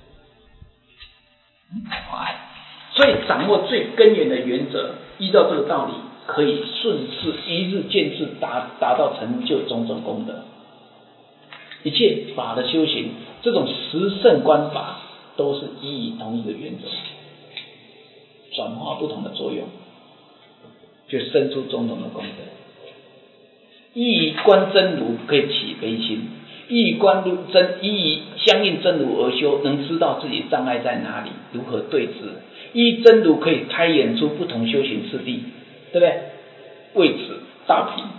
[SPEAKER 1] 哎，所以掌握最根源的原则，依照这个道理，可以顺势一日见智，达达到成就种种功德。一切法的修行，这种十胜观法都是依以同一个原则，转化不同的作用，就生出种种的功德。依以观真如可以起悲心，依以观如真，依以相应真如而修，能知道自己障碍在哪里，如何对治。依真如可以开演出不同修行次第，对不对？位置、道品。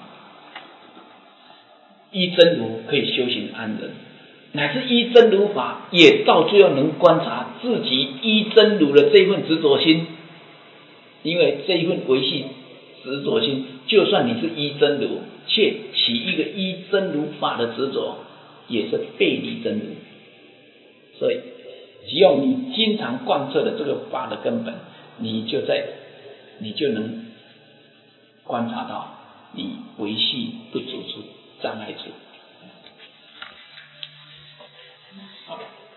[SPEAKER 1] 依真如可以修行安忍，乃至依真如法，也到最后能观察自己依真如的这一份执着心。因为这一份维系执着心，就算你是依真如，却起一个依真如法的执着，也是背离真如。所以只要你经常贯彻的这个法的根本，你就在你就能观察到你维系不足处、障碍处。好，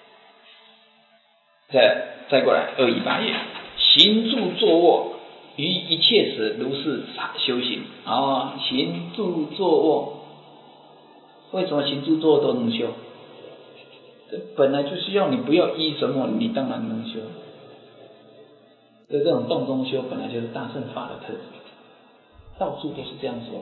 [SPEAKER 1] 再再过来二一八页，行住坐卧于一切时如是修行啊、哦！行住坐卧，为什么行住坐卧都能修？这本来就是要你不要依什么，你当然能修。所以这种动中修本来就是大乘法的特质，到处都是这样说。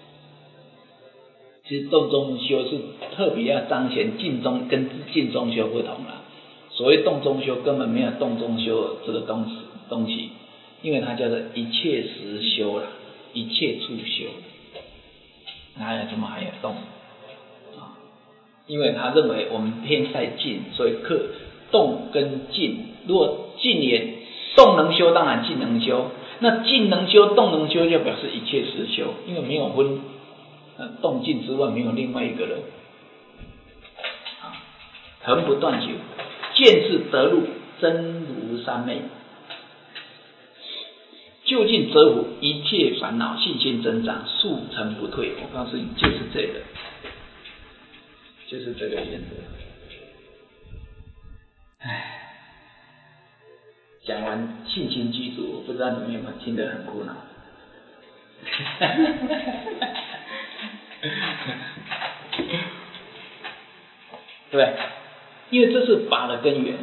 [SPEAKER 1] 其实动中修是特别要彰显静中跟静中修不同了。所谓动中修根本没有动中修这个东西东西，因为它叫做一切时修了，一切处修，哪有什么还有动啊？因为他认为我们偏在静，所以克动跟静，如果静也动能修，当然静能修。那静能修，动能修，就表示一切时修，因为没有分动静之外，没有另外一个人。啊，恒不断修，见是得入真如三昧，究竟折伏一切烦恼，信心增长，速成不退。我告诉你，就是这个，就是这个原则。唉。讲完信心具足，我不知道你们有没有听得很苦恼。对，因为这是法的根源，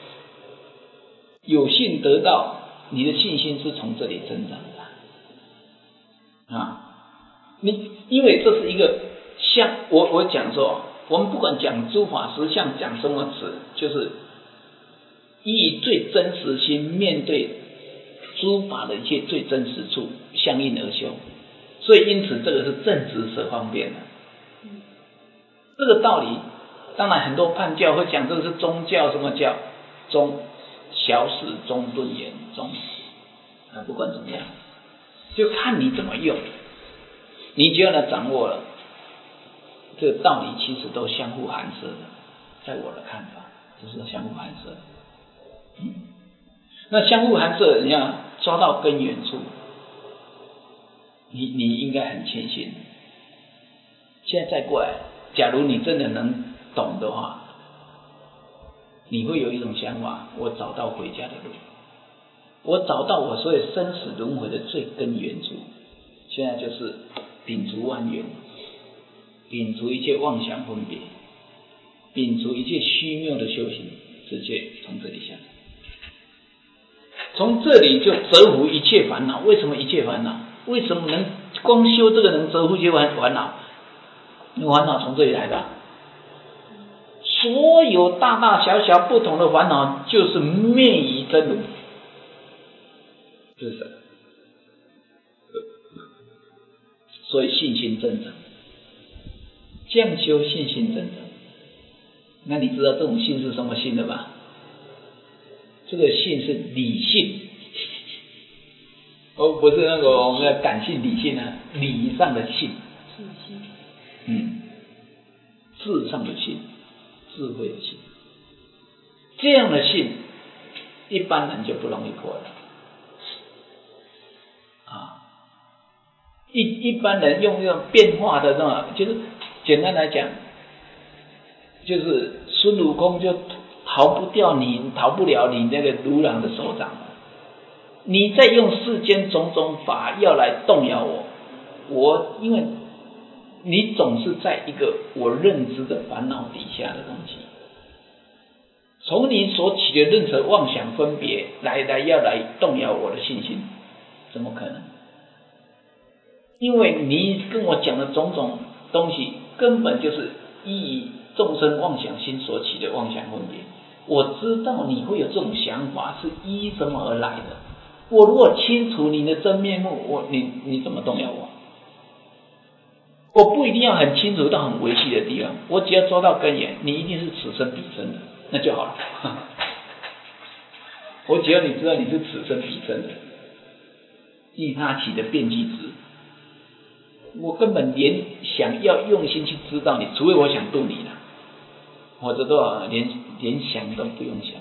[SPEAKER 1] 有信得到，你的信心是从这里增长的啊。你因为这是一个像我我讲说，我们不管讲诸法实相，讲什么词，就是以最真实心面对诸法的一切最真实处相应而修，所以因此这个是正直舍方便的。这个道理，当然很多叛教会讲这个是宗教什么教， 中小事中顿言中啊，不管怎么样，就看你怎么用。你只要呢掌握了这个道理，其实都相互含摄的，在我的看法，就是相互含摄。嗯，那相互含摄，你要抓到根源处，你你应该很庆幸。现在再过来，假如你真的能懂的话，你会有一种想法：我找到回家的路，我找到我所有生死轮回的最根源处。现在就是摒除万缘，摒除一切妄想分别，摒除一切虚谬的修行，直接从这里下，从这里就折服一切烦恼。为什么一切烦恼？为什么能光修这个能折服一切烦恼？烦恼从这里来的，所有大大小小不同的烦恼，就是灭于真如，这是什么？所以信心增长，这样修信心增长。那你知道这种信是什么信了吧？这个信是理性，哦，不是那个我们的感性理性啊，理上的信，嗯，智上的信，智慧的信，这样的信，一般人就不容易破了啊。一一般人用这种变化的这种，就是简单来讲，就是孙悟空就逃不掉你，逃不了你那个如来的手掌。你在用世间种种法要来动摇我，我因为你总是在一个我认知的烦恼底下的东西，从你所起的任何妄想分别来来要来动摇我的信心，怎么可能？因为你跟我讲的种种东西，根本就是依于众生妄想心所起的妄想分别。我知道你会有这种想法，是依什么而来的。我如果清楚你的真面目，我你你怎么动摇我？我不一定要很清楚到很微细的地方，我只要抓到根源，你一定是此生彼生的，那就好了。我只要你知道你是此生彼生的，依他起的遍计值。我根本连想要用心去知道你，除非我想度你了，否则的话连连想都不用想。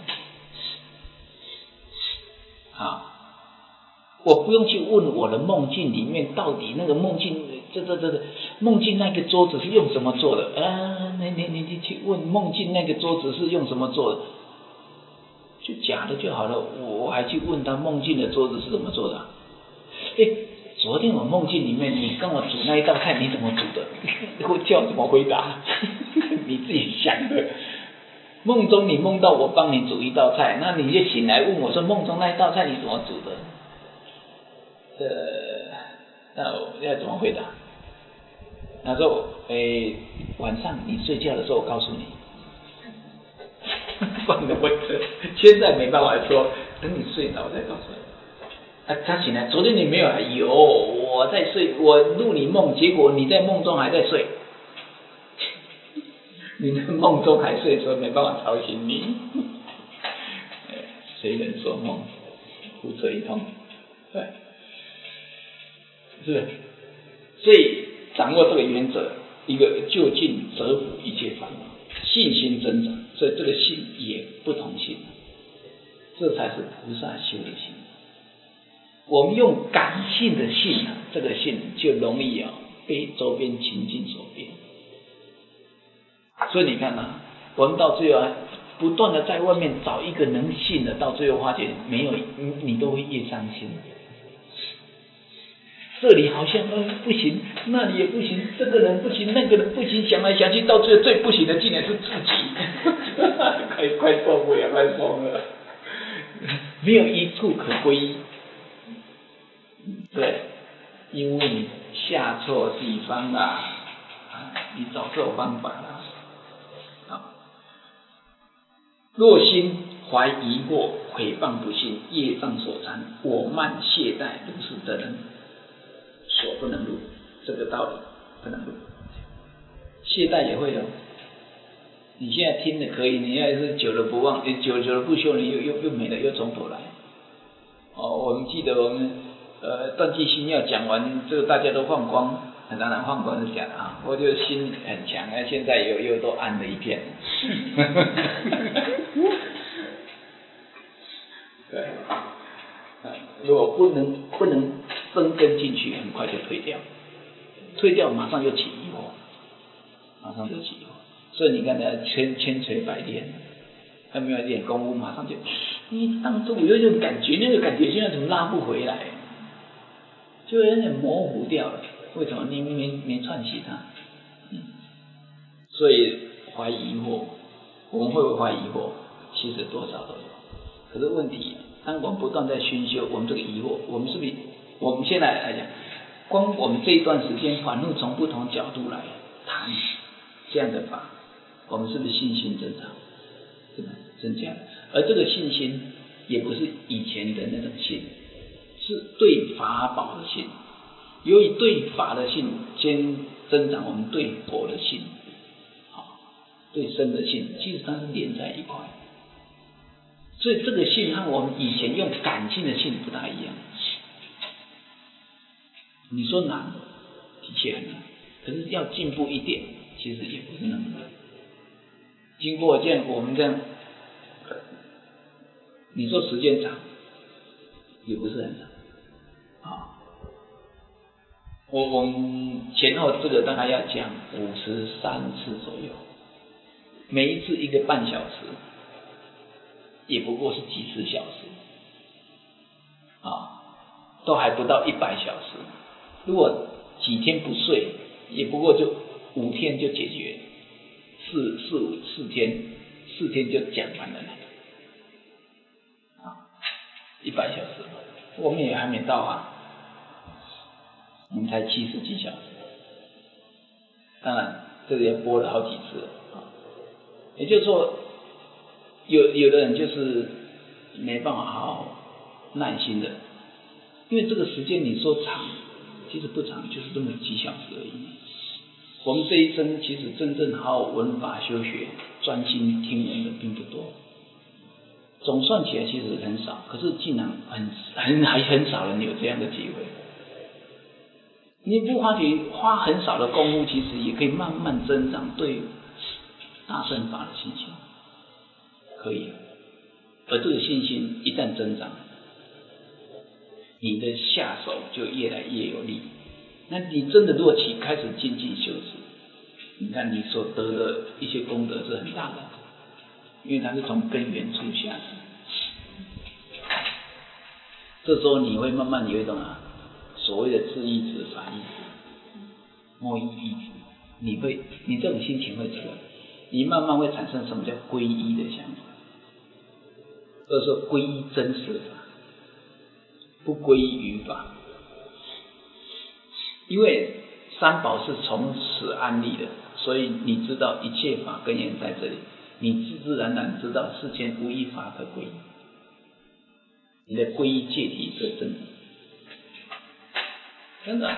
[SPEAKER 1] 啊，我不用去问我的梦境里面到底那个梦境，这这这这梦境那个桌子是用什么做的？啊，你你你你去问梦境那个桌子是用什么做的？就假的就好了，我还去问他梦境的桌子是怎么做的？哎。昨天我梦境里面，你跟我煮那一道菜，你怎么煮的？我叫怎么回答？你自己想的。梦中你梦到我帮你煮一道菜，那你就醒来问我说，梦中那一道菜你怎么煮的？呃，那我要怎么回答？他说，诶，晚上你睡觉的时候，我告诉你。放的我这现在没办法说，等你睡着再告诉你。啊，他醒来，昨天你没有来？有，我在睡，我入你梦，结果你在梦中还在睡，你在梦中还睡，所以没办法吵醒你。谁能说梦？胡扯一通，对，是不是？所以掌握这个原则，一个就近折服一切烦恼，信心增长，所以这个信也不同信，这才是菩萨修的信。我们用感性的信啊，这个信就容易啊被周边情境所变。所以你看啊，我们到最后啊，不断的在外面找一个能信的，到最后发觉没有，你你都会越伤心。这里好像嗯不行，那里也不行，这个人不行，那个人不行，想来想去，到最后最不行的竟然是自己，快快受不了，快疯了，没有一处可归依。对，因为你下错地方啦，啊，你找错方法啦。啊，若心怀疑惑、诽谤不信、业障所缠、我慢懈怠，如是的人，所不能入。这个道理不能入。懈怠也会有， 你现在听的可以，你要是久了不忘，久久了不修，你又又又没了，又从头来。哦，我们记得我们呃断记心要讲完，这个大家都放光，当然放光是假的啊，我就心很强，现在又又都暗了一片。对，如果不能不能生根进去，很快就退掉，退掉马上就起疑惑，马上就起疑惑。所以你看他千千锤百炼，还没有一点功夫，马上就，你当初我有一种感觉，那个感觉现在怎么拉不回来，就有点模糊掉了。为什么？你没没串起它，嗯，所以怀疑惑，我们会不会怀疑惑？其实多少都有。可是问题，当我们不断在熏修，我们这个疑惑，我们是不是？我们现在来讲，光我们这一段时间反复从不同角度来谈这样的法，我们是不是信心增长？是增加的。而这个信心也不是以前的那种信，是对法宝的信。由于对法的信先增长，我们对佛的信，好，对生的信，其实它是连在一块。所以这个信和我们以前用感性的信不大一样。你说难，的确很难，可是要进步一点，其实也不是那么难。经过这样我们这样，你说时间长，也不是很长啊。我我们前后这个大概要讲五十三次左右，每一次一个半小时，也不过是几十小时啊，都还不到一百小时。如果几天不睡，也不过就五天就解决，四四五四天，四天就讲完了呢。啊，一百小时，我们也还没到啊，我们才七十几小时。当然，这个也播了好几次了啊。也就是说，有有的人就是没办法好好耐心的，因为这个时间你说长，其实不长，就是这么几小时而已。我们这一生其实真正好好闻法修学、专心听闻的并不多，总算起来其实很少。可是竟然很很还很少人有这样的机会。你不花钱花很少的功夫，其实也可以慢慢增长对大乘法的信心，可以。而这个信心一旦增长，你的下手就越来越有力。那你真的如果起开始精进修持，你看你所得的一些功德是很大的，因为它是从根源处下的。这时候你会慢慢有一种啊，所谓的自意识、反意识、莫意意识，你会你这种心情会出来，你慢慢会产生什么叫皈依的想法，或者说皈依真实法，不皈依语法。因为三宝是从此安立的，所以你知道一切法根源在这里，你自自然然知道世间无一法可皈依，你的皈依戒体是真的，真的。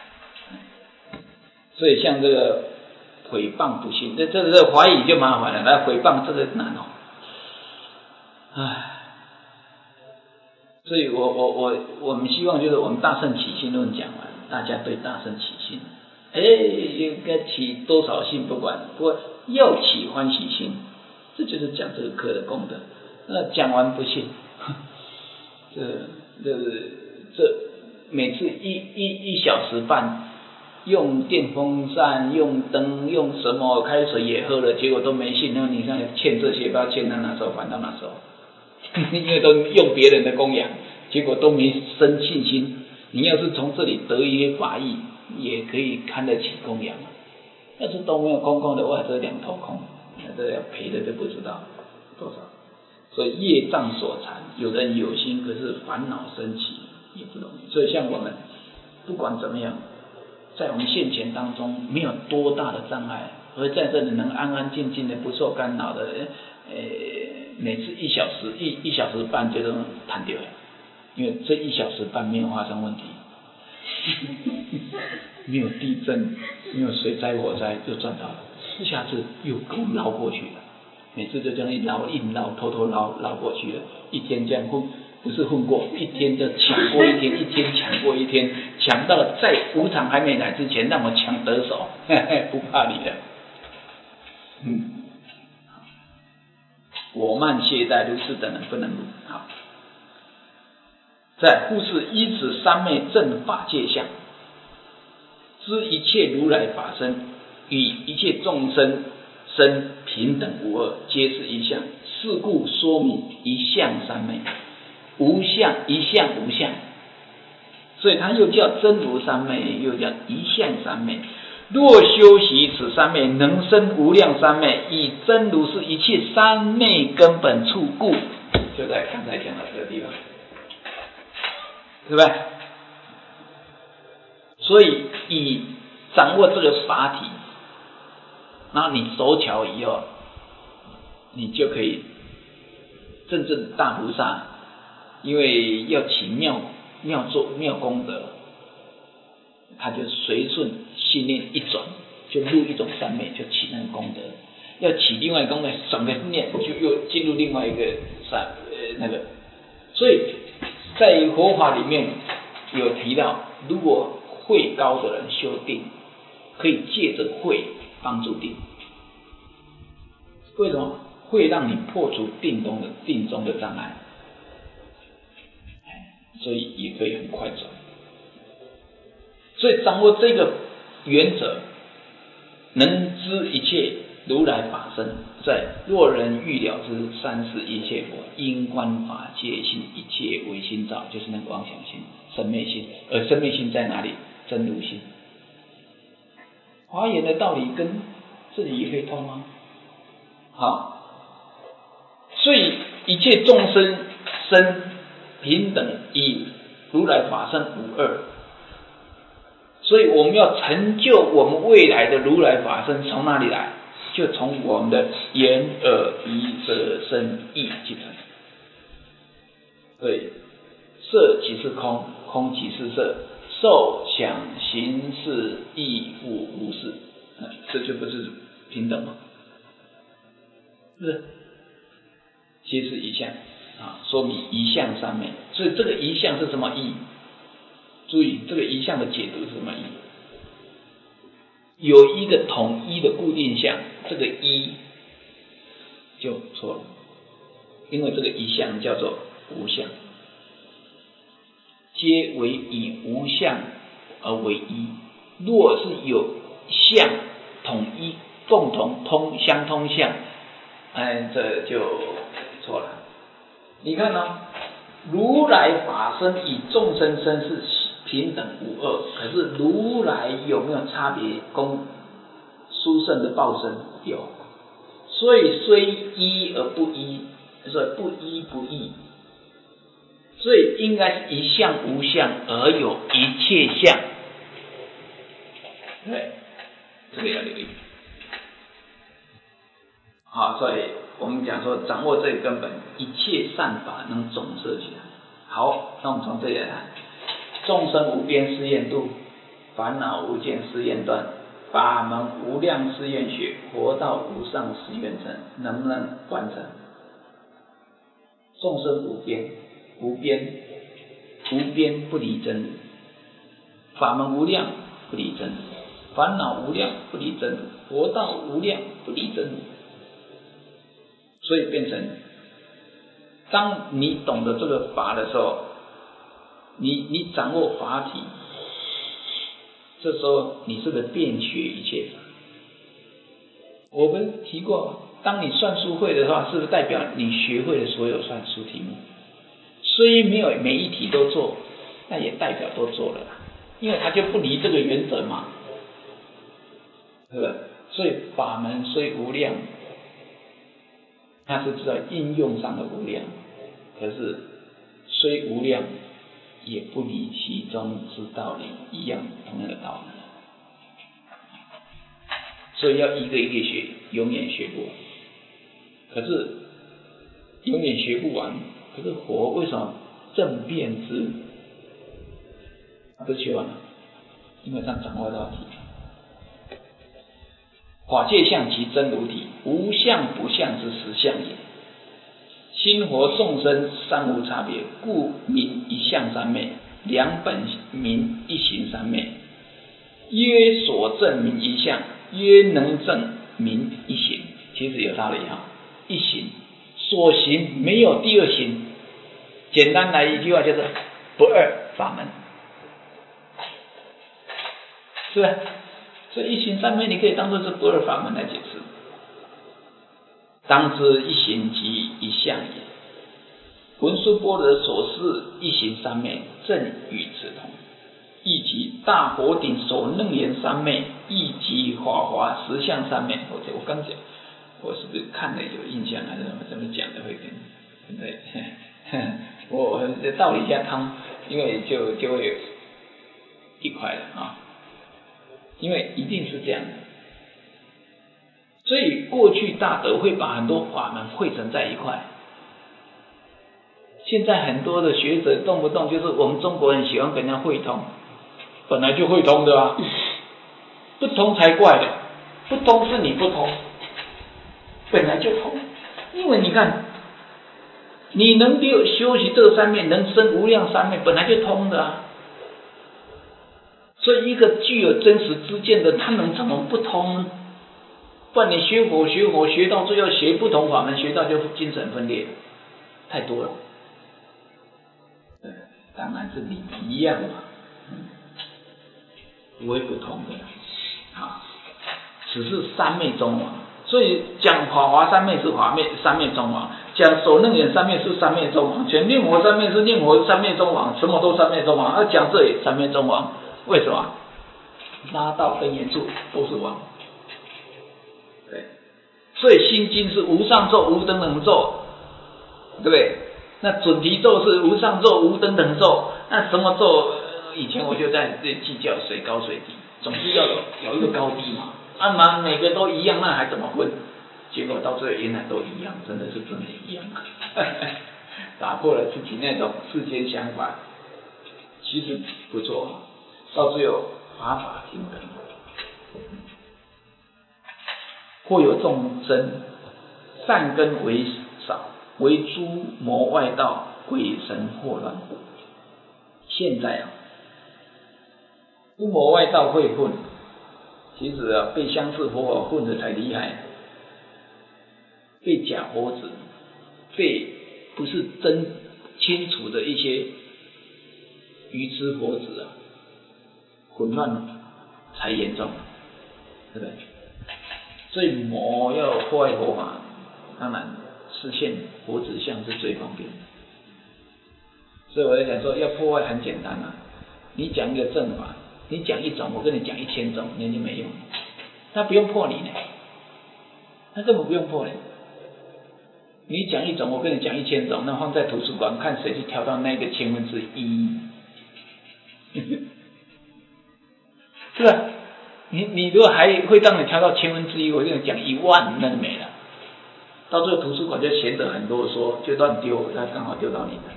[SPEAKER 1] 所以像这个诽谤不信，这这个这个怀疑就麻烦了，来诽谤这个难哦，唉。所以我我我我们希望就是我们大乘起信论讲完，大家对大乘起信，哎，应该起多少信不管，不过要起欢喜心，这就是讲这个课的功德。那讲完不信，这这这每次一一一小时半，用电风扇、用灯、用什么开水也喝了，结果都没信，那你看欠这些，不要欠到哪时候还到哪时候。因为都用别人的供养，结果都没生信心。你要是从这里得一些法益，也可以看得起供养。要是都没有空空的话，这两头空，那这要赔的都不知道多少。所以业障所缠，有人有心，可是烦恼升起也不容易。所以像我们不管怎么样，在我们现前当中没有多大的障碍，而在这里能安安静静的不受干扰的，呃，每次一小时一一小时半就都弹掉了，因为这一小时半没有发生问题，没有地震，没有水灾火灾就赚到了。 一下子又更捞过去了，每次就这样一捞硬捞，偷偷捞捞过去了，一天这样混，不是混过，一天就抢过一天，一天抢过一天，抢到了在五场还没来之前让我抢得手，嘿嘿，不怕你的。嗯，我慢懈怠，如是等人不能入。好，再复是依此三昧正法界相，知一切如来法身与一切众生身平等无二，皆是一相。是故说明一相三昧，无相一相无相，所以它又叫真如三昧，又叫一相三昧。若修习此三昧，能生无量三昧，以真如是一切三昧根本处故。就在刚才讲的这个地方，对不对？所以以掌握这个法体，然后你手巧以后，你就可以真正大菩萨，因为要起妙妙作妙功德，他就随顺心念一转，就入一种三昧，就起那个功德；要起另外一个功德，转个念就又进入另外一个三呃那个。所以在佛法里面有提到，如果慧高的人修定，可以借着慧帮助定。为什么？会让你破除定中的定中的障碍，所以也可以很快转。所以掌握这个原则，能知一切如来法身在。若人欲了知三世一切佛，因观法界性，一切唯心造，就是那个妄想心、生灭心。而生灭心在哪里？真如心。华严的道理跟这里也可以通啊。好。所以一切众生身平等，以如来法身无二。所以我们要成就我们未来的如来法身，从哪里来？就从我们的眼耳鼻舌身意去成。所以色即是空，空即是色，受想行识亦复如是，这就不是平等吗？是不是？皆是一相啊，说明一相三昧。所以这个一相是什么意？注意这个一相的解读是什么意？有一个统一的固定相，这个一就错了，因为这个一相叫做无相，皆为以无相而为一。若是有相统一、共同通相通相，哎，这就错了。你看哦，如来法身与众生身是平等无二，可是如来有没有差别功？殊胜的报身有，所以虽一而不一，所以不一不异，所以应该是一相无相而有一切相。对，这个要留意。好，所以我们讲说掌握这个根本，一切善法能总摄起来。好，那我们从这里来看，众生无边誓愿度，烦恼无间誓愿断，法门无量誓愿学，佛道无上誓愿成，能不能完成？众生无边，无边无边不离真如，法门无量不离真如，烦恼无量不离真如，佛道无量不离真如。所以变成，当你懂得这个法的时候，你你掌握法体，这时候你是不是遍学一切法？我们提过，当你算术会的话，是不是代表你学会了所有算术题目？虽没有每一题都做，但也代表都做了，因为它就不离这个原则嘛，对不对？所以法门虽无量，它是知道应用上的无量，可是虽无量，也不离其中之道理，一样同样的道理。所以要一个一个学，永远学不完。可是永远学不完，可是佛为什么正遍知？他不是学完了，因为他掌握到题。 法界相其真无体，无相不相之实相也。心佛众生三无差别，故名一相三昧，两本名一行三昧。曰所证名一相，曰能证名一行。其实有道理哈，一行所行没有第二行。简单来一句话就是不二法门，是吧？所以一行三昧你可以当作是不二法门来解释。当知一行即一相也。文殊般若所示一行三昧，正与此同。亦即大佛顶所楞严三昧，亦即法华实相三昧。我我刚讲，我是不是看了有印象还是怎么讲的会跟对？我道理一下汤，因为就就会有一块了啊，因为一定是这样的。所以过去大德会把很多法门汇成在一块。现在很多的学者动不动就是我们中国人喜欢跟人家汇通，本来就汇通的啊，不通才怪的，不通是你不通，本来就通。因为你看，你能修修习这个三昧，能生无量三昧，本来就通的啊。所以一个具有真实知见的，他能怎么不通呢？不然你学佛学佛学到最后学不同法门，学到就精神分裂，太多了。当然是理一样嘛，嗯，不会不通的啊，只是三昧中王。所以讲法华三昧是法昧三昧中王，讲所楞严三昧是三昧中王，讲念佛三昧是念佛三昧中王，什么都三昧中王。要讲这里三昧中王，为什么？拉到根源处都是王。对，所以心经是无上咒、无等等咒，对不对？那准提咒是无上咒、无等等咒，那什么咒？以前我就在这计较谁高谁低，总是要有有一个高低嘛。啊嘛，每个都一样，那还怎么分？结果到最后原来都一样，真的是真的一样，打破了自己那种世间想法，其实不错。到最后法法平等。或有众生善根为少，为诸魔外道鬼神惑乱。现在啊，诸魔外道会混，其实啊，被相似佛法混的才厉害，被假佛子，被不是真清楚的一些愚痴佛子啊，混乱才严重，对不对？所以魔要破坏佛法，当然实现佛子相是最方便的。所以我在讲说，要破坏很简单啊，你讲一个正法，你讲一种，我跟你讲一千种，那就没用。他不用破你呢，他根本不用破你。你讲一种，我跟你讲一千种，那放在图书馆，看谁去挑到那个千分之一，是吧？你你如果还会让你挑到千分之一，我跟你讲一万，那就没了。到最后图书馆就闲着很多，说就乱丢，那刚好丢到你的。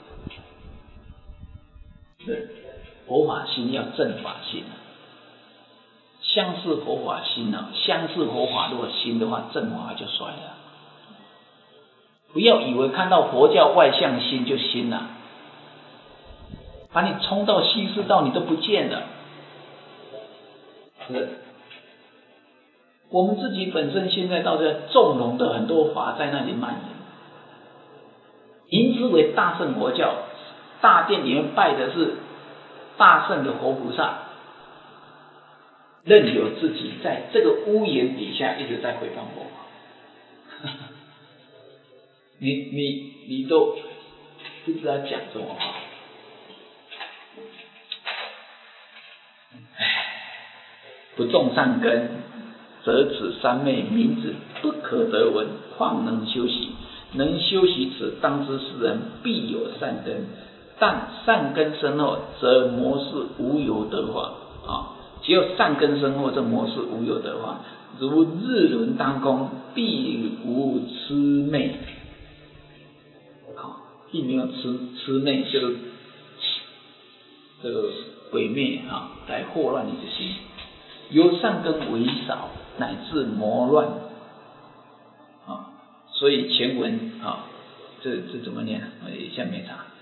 [SPEAKER 1] 是佛法心要正法心，相似佛法心啊，相似佛法如果心的话，正法就衰了。不要以为看到佛教外相心就心了，把你冲到稀释到你都不见了。是，我们自己本身现在到这纵容的很多法在那里蔓延，名之为大乘佛教，大殿里面拜的是大圣的活菩萨，任由自己在这个屋檐底下一直在回谤佛法。你你你都不知道讲什么话。不种善根，则此三昧名字不可得闻，况能修习？能修习此，当知世人必有善根。但善根深厚，则魔事无有得法啊！只有善根深厚，这魔事无有得法。如日轮当空，必无痴昧。好，并没有痴痴昧，就是这个鬼魅啊，来惑乱你的心。由善根为少， 乃至魔乱啊。所以前文啊，这这怎么念？我一下没查。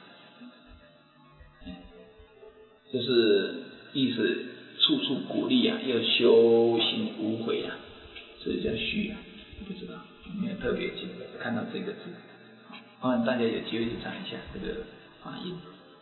[SPEAKER 1] 就是意思处处鼓励啊，要修行无悔啊，所以叫虚啊。不知道有没有特别记看到这个字？好，大家有机会去查一下这个发音。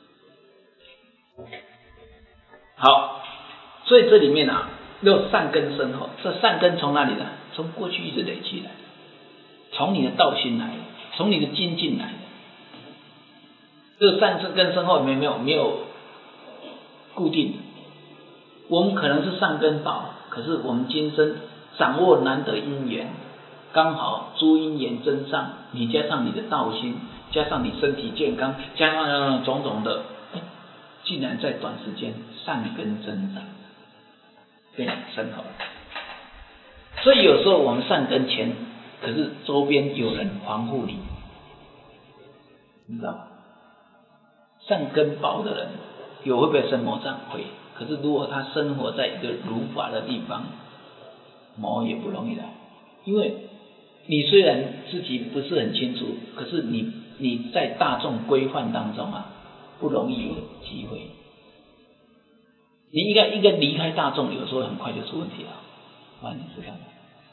[SPEAKER 1] 好，所以这里面啊，又善根深厚。这善根从哪里来？从过去一直累积来的，从你的道心来的，从你的精进来的。这个善根深厚没有没有没有固定。我们可能是善根薄，可是我们今生掌握难得因缘，刚好诸因缘增上，你加上你的道心，加上你身体健康，加上种种的，竟然在短时间善根增长，非常深厚。所以有时候我们善根前，可是周边有人防护你，你知道吗？善根薄的人，有会不会生魔障？会。可是如果他生活在一个如法的地方，魔也不容易来，因为你虽然自己不是很清楚，可是你你在大众规范当中啊，不容易有机会。你应该应该离开大众，有时候很快就出问题了。啊，你知道吗？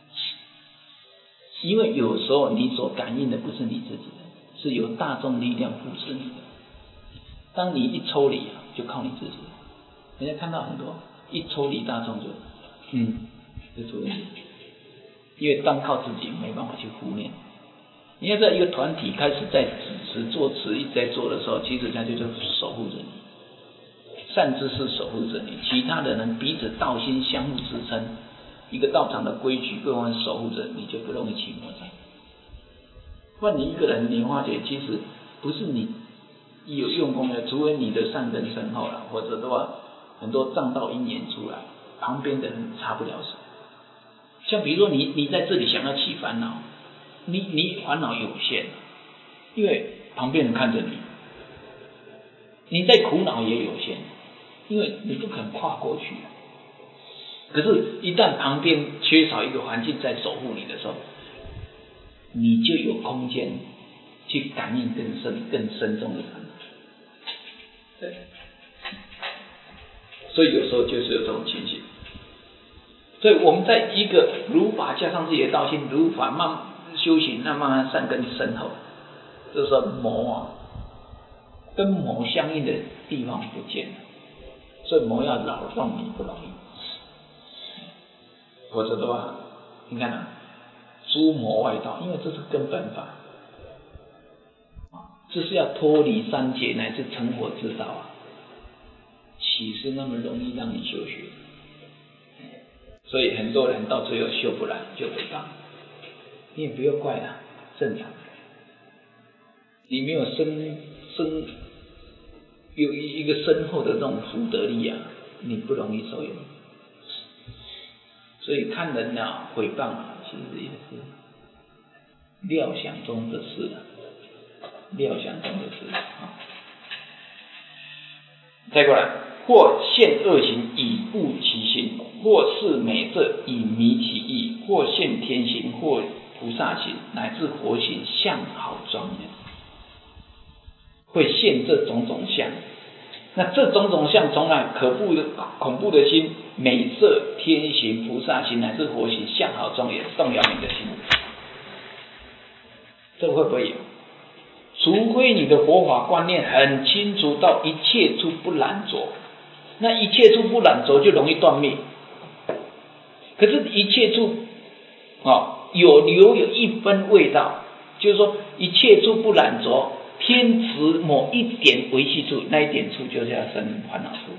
[SPEAKER 1] 因为有时候你所感应的不是你自己的，是由大众力量扶持你的。当你一抽离啊，就靠你自己。人家看到很多一抽离大众就，嗯，就出问题。因为单靠自己没办法去护念。你要在一个团体开始在主持作词一直在做的时候，其实他就在守护着你，善知识守护着你，其他的人彼此道心相互支撑，一个道场的规矩各方守护着，你就不容易起魔障。不然你一个人，你发觉其实不是你有用功的，除非你的善根深厚了，或者的话很多障道因缘出来，旁边的人插不了手。像比如说你你在这里想要起烦恼，你你烦恼有限，因为旁边人看着你；你在苦恼也有限，因为你不肯跨过去。可是，一旦旁边缺少一个环境在守护你的时候，你就有空间去感应更深、更深重的烦恼。对，所以有时候就是有这种情形。所以我们在一个如法加上自己的道心，如法慢修行，那慢慢善根深厚，这时候魔啊，跟魔相应的地方不见了，所以魔要扰动你不容易。否则的话，你看啊，诸魔外道，因为这是根本法，这是要脱离三界乃至成佛之道啊，岂是那么容易让你修学？所以很多人到最后修不来就诽谤，你也不要怪他，正常。你没有深深有一个深厚的这种福德力啊，你不容易受用。所以看人啊诽谤啊，其实也是料想中的事啊，料想中的事啊。再过来，或现恶行以悟其心，或是美色以迷其意，或现天行，或菩萨行，乃至佛行，相好庄严，会现这种种相。那这种种相从来可怖的恐怖的心，美色天行菩萨行乃至佛行，相好庄严，动摇你的心。这会不会有？除非你的佛法观念很清楚到一切处不染着，那一切处不染着就容易断灭。可是，一切处哦有留有一分味道，就是说一切处不染着。偏执某一点维系处，那一点处就是要生烦恼处。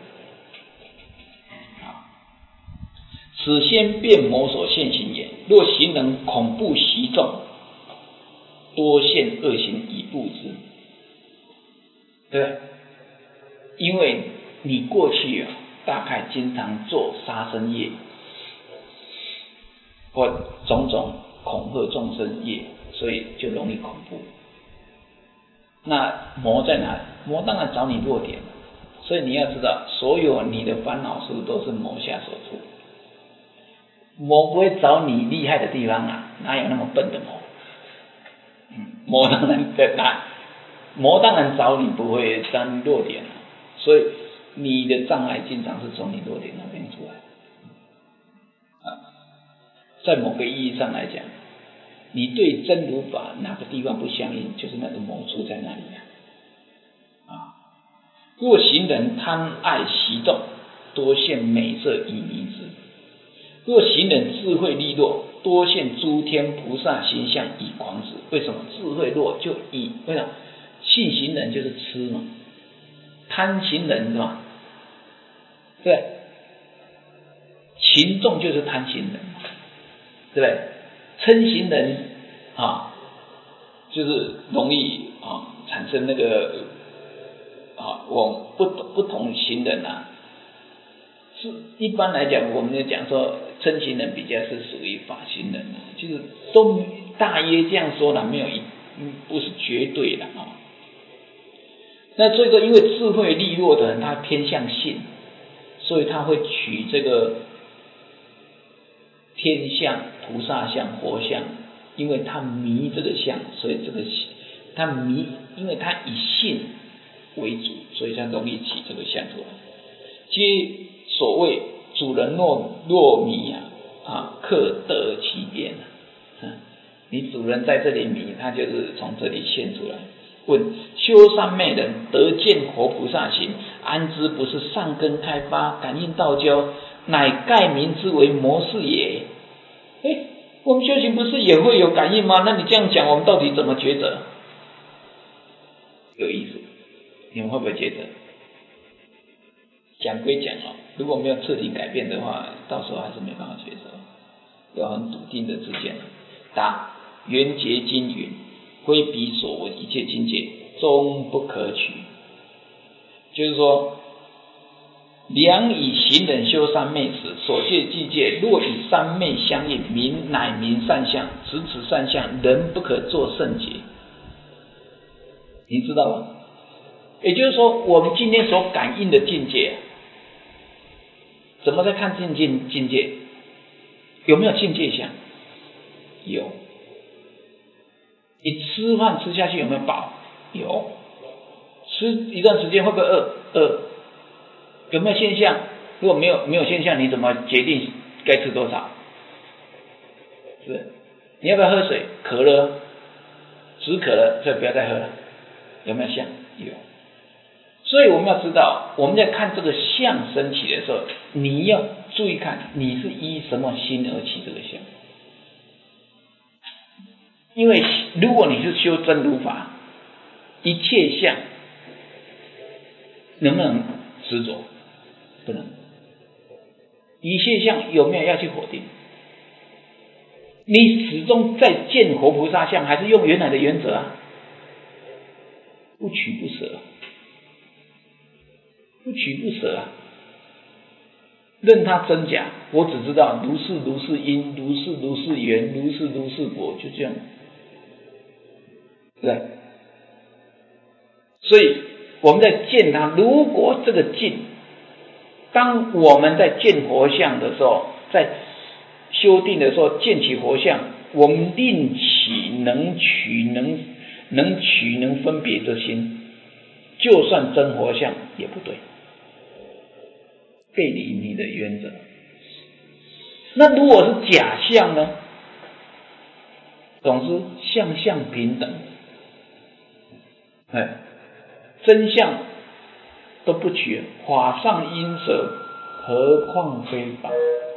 [SPEAKER 1] 此先变魔所现行也。若行人恐怖习众，多现恶行以布之。对吧？因为你过去啊，大概经常做杀生业，或种种恐吓众生业，所以就容易恐怖。那魔在哪里？魔当然找你弱点，所以你要知道，所有你的烦恼事都是魔下所出。 魔不会找你厉害的地方啊，哪有那么笨的魔？嗯，魔当然在哪？魔当然找你不会找你弱点了，所以你的障碍经常是从你弱点那边出来。啊，在某个意义上来讲，你对真如法哪个地方不相应，就是那个魔出在那里啊。啊，若行人贪爱习动，多现美色以迷之；若行人智慧利落，多现诸天菩萨形象以狂之。为什么智慧弱就以为什么？信行人就是痴嘛，贪行人是吧？对，情重就是贪行人，对不对？嗔行人啊，就是容易啊产生那个啊，我不不同行人啊，是一般来讲，我们就讲说嗔行人比较是属于法行人啊，就是都大约这样说了，没有一不是绝对的啊。那所以说，因为智慧利落的人，他偏向信，所以他会取这个天相、菩萨相、佛相，因为他迷这个相，所以这个他迷，因为他以信为主，所以他容易起这个相出来。皆所谓主人若若迷啊，啊，客得其变啊。你主人在这里迷，他就是从这里现出来。问：修三昧人得见活菩萨行，安知不是善根开发，感应道交，乃盖名之为魔事也？哎，我们修行不是也会有感应吗？那你这样讲，我们到底怎么抉择？有意思，你们会不会抉择？讲归讲哦，如果没有彻底改变的话，到时候还是没办法抉择，要很笃定的知见。答：圆觉经云。挥笔所闻一切境界，终不可取。就是说，良以行人修三昧时，所见境界若与三昧相应，名乃名善相。此此善相，人不可作圣解。你知道吗？也就是说，我们今天所感应的境界，怎么在看境界？境界有没有境界相？有。你吃饭吃下去有没有饱？有。吃一段时间会不会饿？饿。有没有现象？如果没有没有现象，你怎么决定该吃多少？是不是？你要不要喝水？渴了，止渴了，所以不要再喝了。有没有相？有。所以我们要知道，我们在看这个相升起的时候，你要注意看，你是依什么心而起这个相。因为如果你是修真如法，一切相能不能执着？不能。一切相有没有要去否定？你始终在见活菩萨相，还是用原来的原则啊？不取不舍，不取不舍啊！任它真假，我只知道如是如是因，如是如是缘，如是如是果，就这样。对，所以我们在见它，如果这个境，当我们在见佛像的时候，在修定的时候见起佛像，我们另起能取能能取能分别之心，就算真佛像也不对，背离你的原则。那如果是假象呢？总之相相平等，哎，真相都不取，法上因舍，何况非法？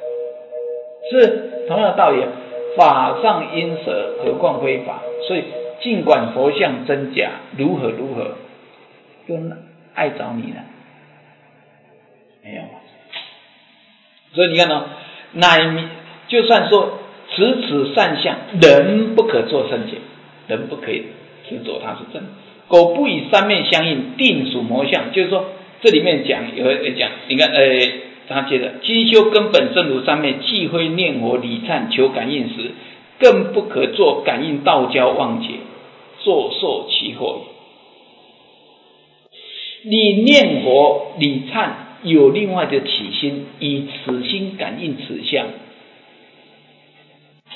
[SPEAKER 1] 是同样的道理，法上因舍，何况非法？所以尽管佛像真假如何如何，又碍着你了？没有。所以你看哦，乃就算说此此善相，人不可作圣解，人不可以执着它是真。苟不以三昧相应，定属魔相。就是说，这里面讲有人讲，你看，呃，他接着，精修根本正如三昧，既非念佛礼忏求感应时，更不可作感应道交妄解，作受其惑。你念佛礼忏有另外的起心，以此心感应此相，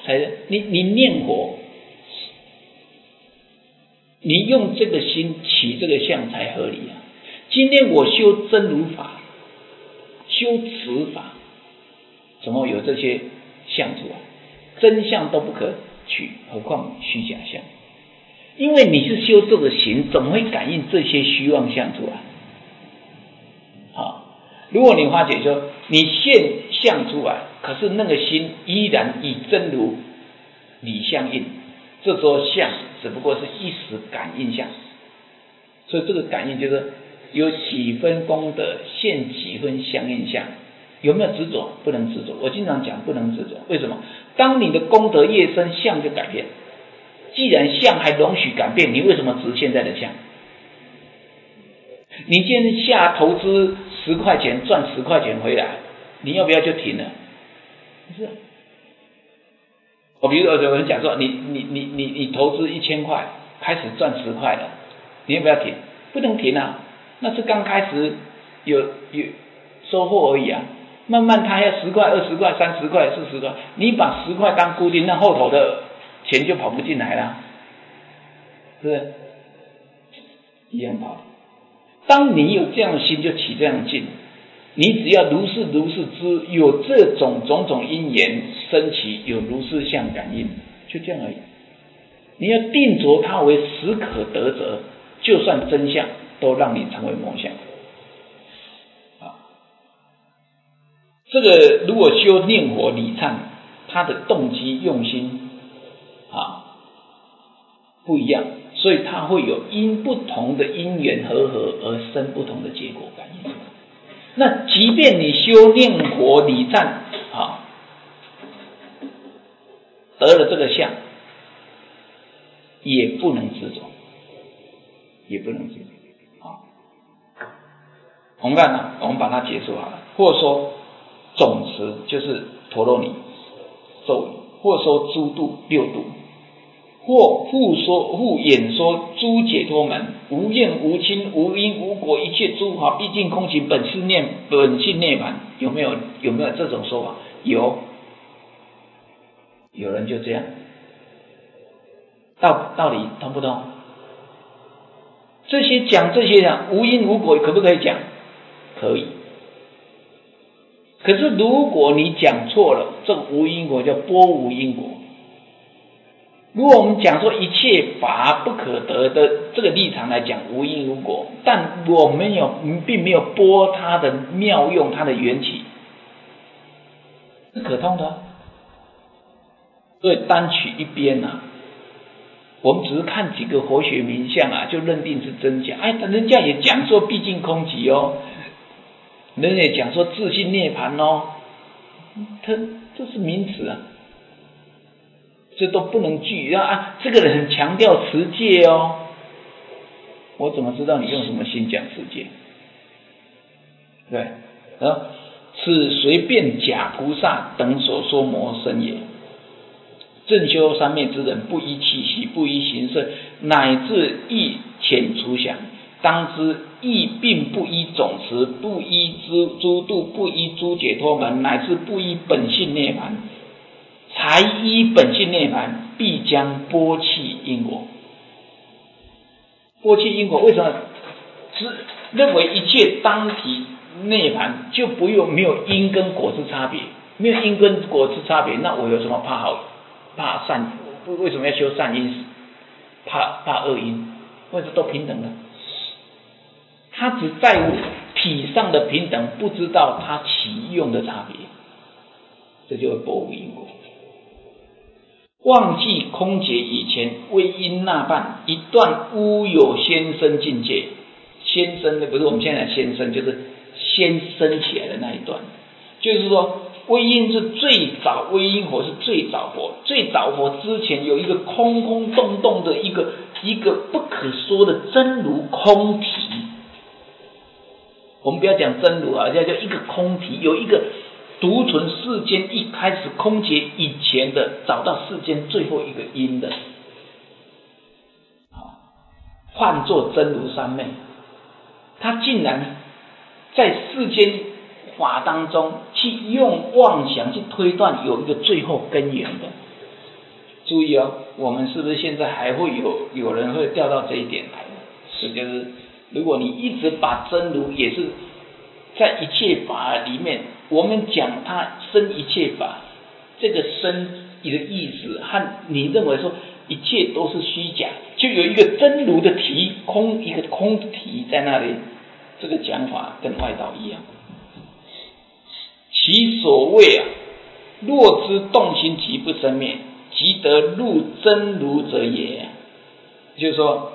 [SPEAKER 1] 才你你念佛，你用这个心起这个相才合理啊。今天我修真如法，修持法，怎么有这些相出来？真相都不可取，何况虚假相？因为你是修这个行，怎么会感应这些虚妄相出来？好，如果你发觉说你现相出来，可是那个心依然以真如理相应，这时候相只不过是一时感应相，所以这个感应就是有几分功德现几分相应相。有没有执着？不能执着。我经常讲不能执着，为什么？当你的功德越深，相就改变。既然相还容许改变，你为什么执现在的相？你今天下投资十块钱赚十块钱回来，你要不要就停了？不是。我比如说有人讲说，你你你你你投资一千块，开始赚十块了，你要不要停？不能停啊，那是刚开始有有收获而已啊。慢慢它要十块、二十块、三十块、四十块，你把十块当固定，那后头的钱就跑不进来了，是不是？一样道理。当你有这样的心，就起这样的劲。你只要如是如是知，有这种种种因缘升起，有如是相感应，就这样而已。你要定着它为实可得者，就算真相都让你成为魔相。这个如果修念佛礼忏，他的动机用心啊不一样，所以他会有因不同的因缘和合而生不同的结果感应。那即便你修念佛礼忏啊，得了这个相，也不能执着，也不能执着啊。我们看呢，我们把它结束好了，或者说总持就是陀罗尼咒语，或说诸度六度，或复说复演说诸解脱门，无厌无亲无因无果，一切诸法毕竟空行，本是念本性涅槃。有没有有没有这种说法？有，有人就这样，道道理通不通？这些讲这些讲无因无果，可不可以讲？可以。可是如果你讲错了，这个无因果叫波无因果。如果我们讲说一切法不可得的这个立场来讲无因无果，但我没有并没有波它的妙用，它的缘起是可通的。所以单取一边啊，我们只是看几个活学名相啊，就认定是真假。哎，人家也讲说毕竟空寂哦，人也讲说自性涅槃哦，它这是名词啊，这都不能据啊。这个人很强调持戒哦，我怎么知道你用什么心讲持戒？对啊，此随便假菩萨等所说魔身也。正修三昧之人，不依气息，不依形色，乃至亦浅除想，当知亦并不依总持，不依诸诸度，不依诸解脱门，乃至不依本性涅槃。才依本性涅槃，必将剥弃因果。剥弃因果，为什么？只认为一切当体涅槃，就不用没有因跟果之差别，没有因跟果之差别，那我有什么怕好？怕善？为什么要修善因？怕怕恶因？或者都平等的？他只在乎体上的平等，不知道他起用的差别，这就会剥无因果。忘记空劫以前为因那半一段乌有先生境界，先生的不是我们现在的先生，就是先生起来的那一段。就是说微因是最早，微因火是最早火，最早火之前有一个空空洞洞的一个一个不可说的真如空体。我们不要讲真如啊，叫叫一个空体，有一个独存世间一开始空劫以前的，找到世间最后一个因的，唤作真如三昧。他竟然在世间法当中去用妄想去推断有一个最后根源的， 注意哦，我们是不是现在还会有有人会掉到这一点来？这就是如果你一直把真如也是在一切法里面，我们讲它生一切法，这个生的意思和你认为说一切都是虚假，就有一个真如的题，空一个空的题在那里，这个讲法跟外道一样。其所谓啊，若知动心即不生灭，即得入真如者也。就是说，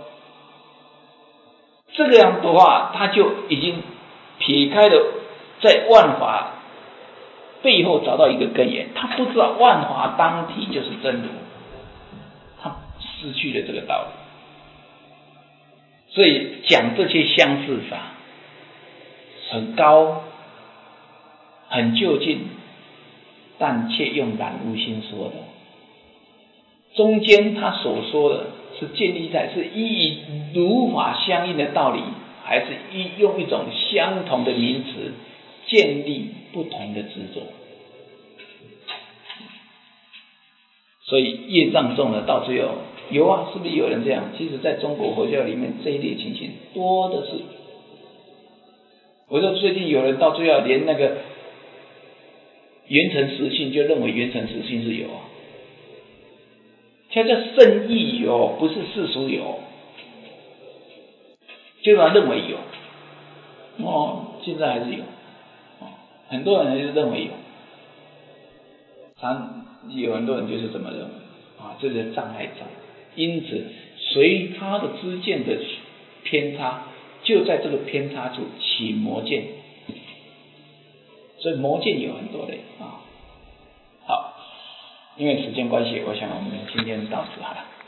[SPEAKER 1] 这个样的话，他就已经撇开了在万法背后找到一个根源，他不知道万法当体就是真如，他失去了这个道理。所以讲这些相似法很高很就近，但却用染污心说的。中间他所说的是建立在是依以如法相应的道理，还是依用一种相同的名词建立不同的执着。所以业障重了，到最后有啊，是不是有人这样？其实在中国佛教里面这一类情形多的是。我说最近有人到最后连那个圆成实性就认为圆成实性是有啊，它叫圣义有，不是世俗有，就他认为有哦，现在还是有哦，很多人还是认为有，常有很多人就是这么认为啊，这是障碍障。因此随他的知见的偏差，就在这个偏差处起魔见，所以魔见有很多类啊。好，因为时间关系，我想我们今天到此好了。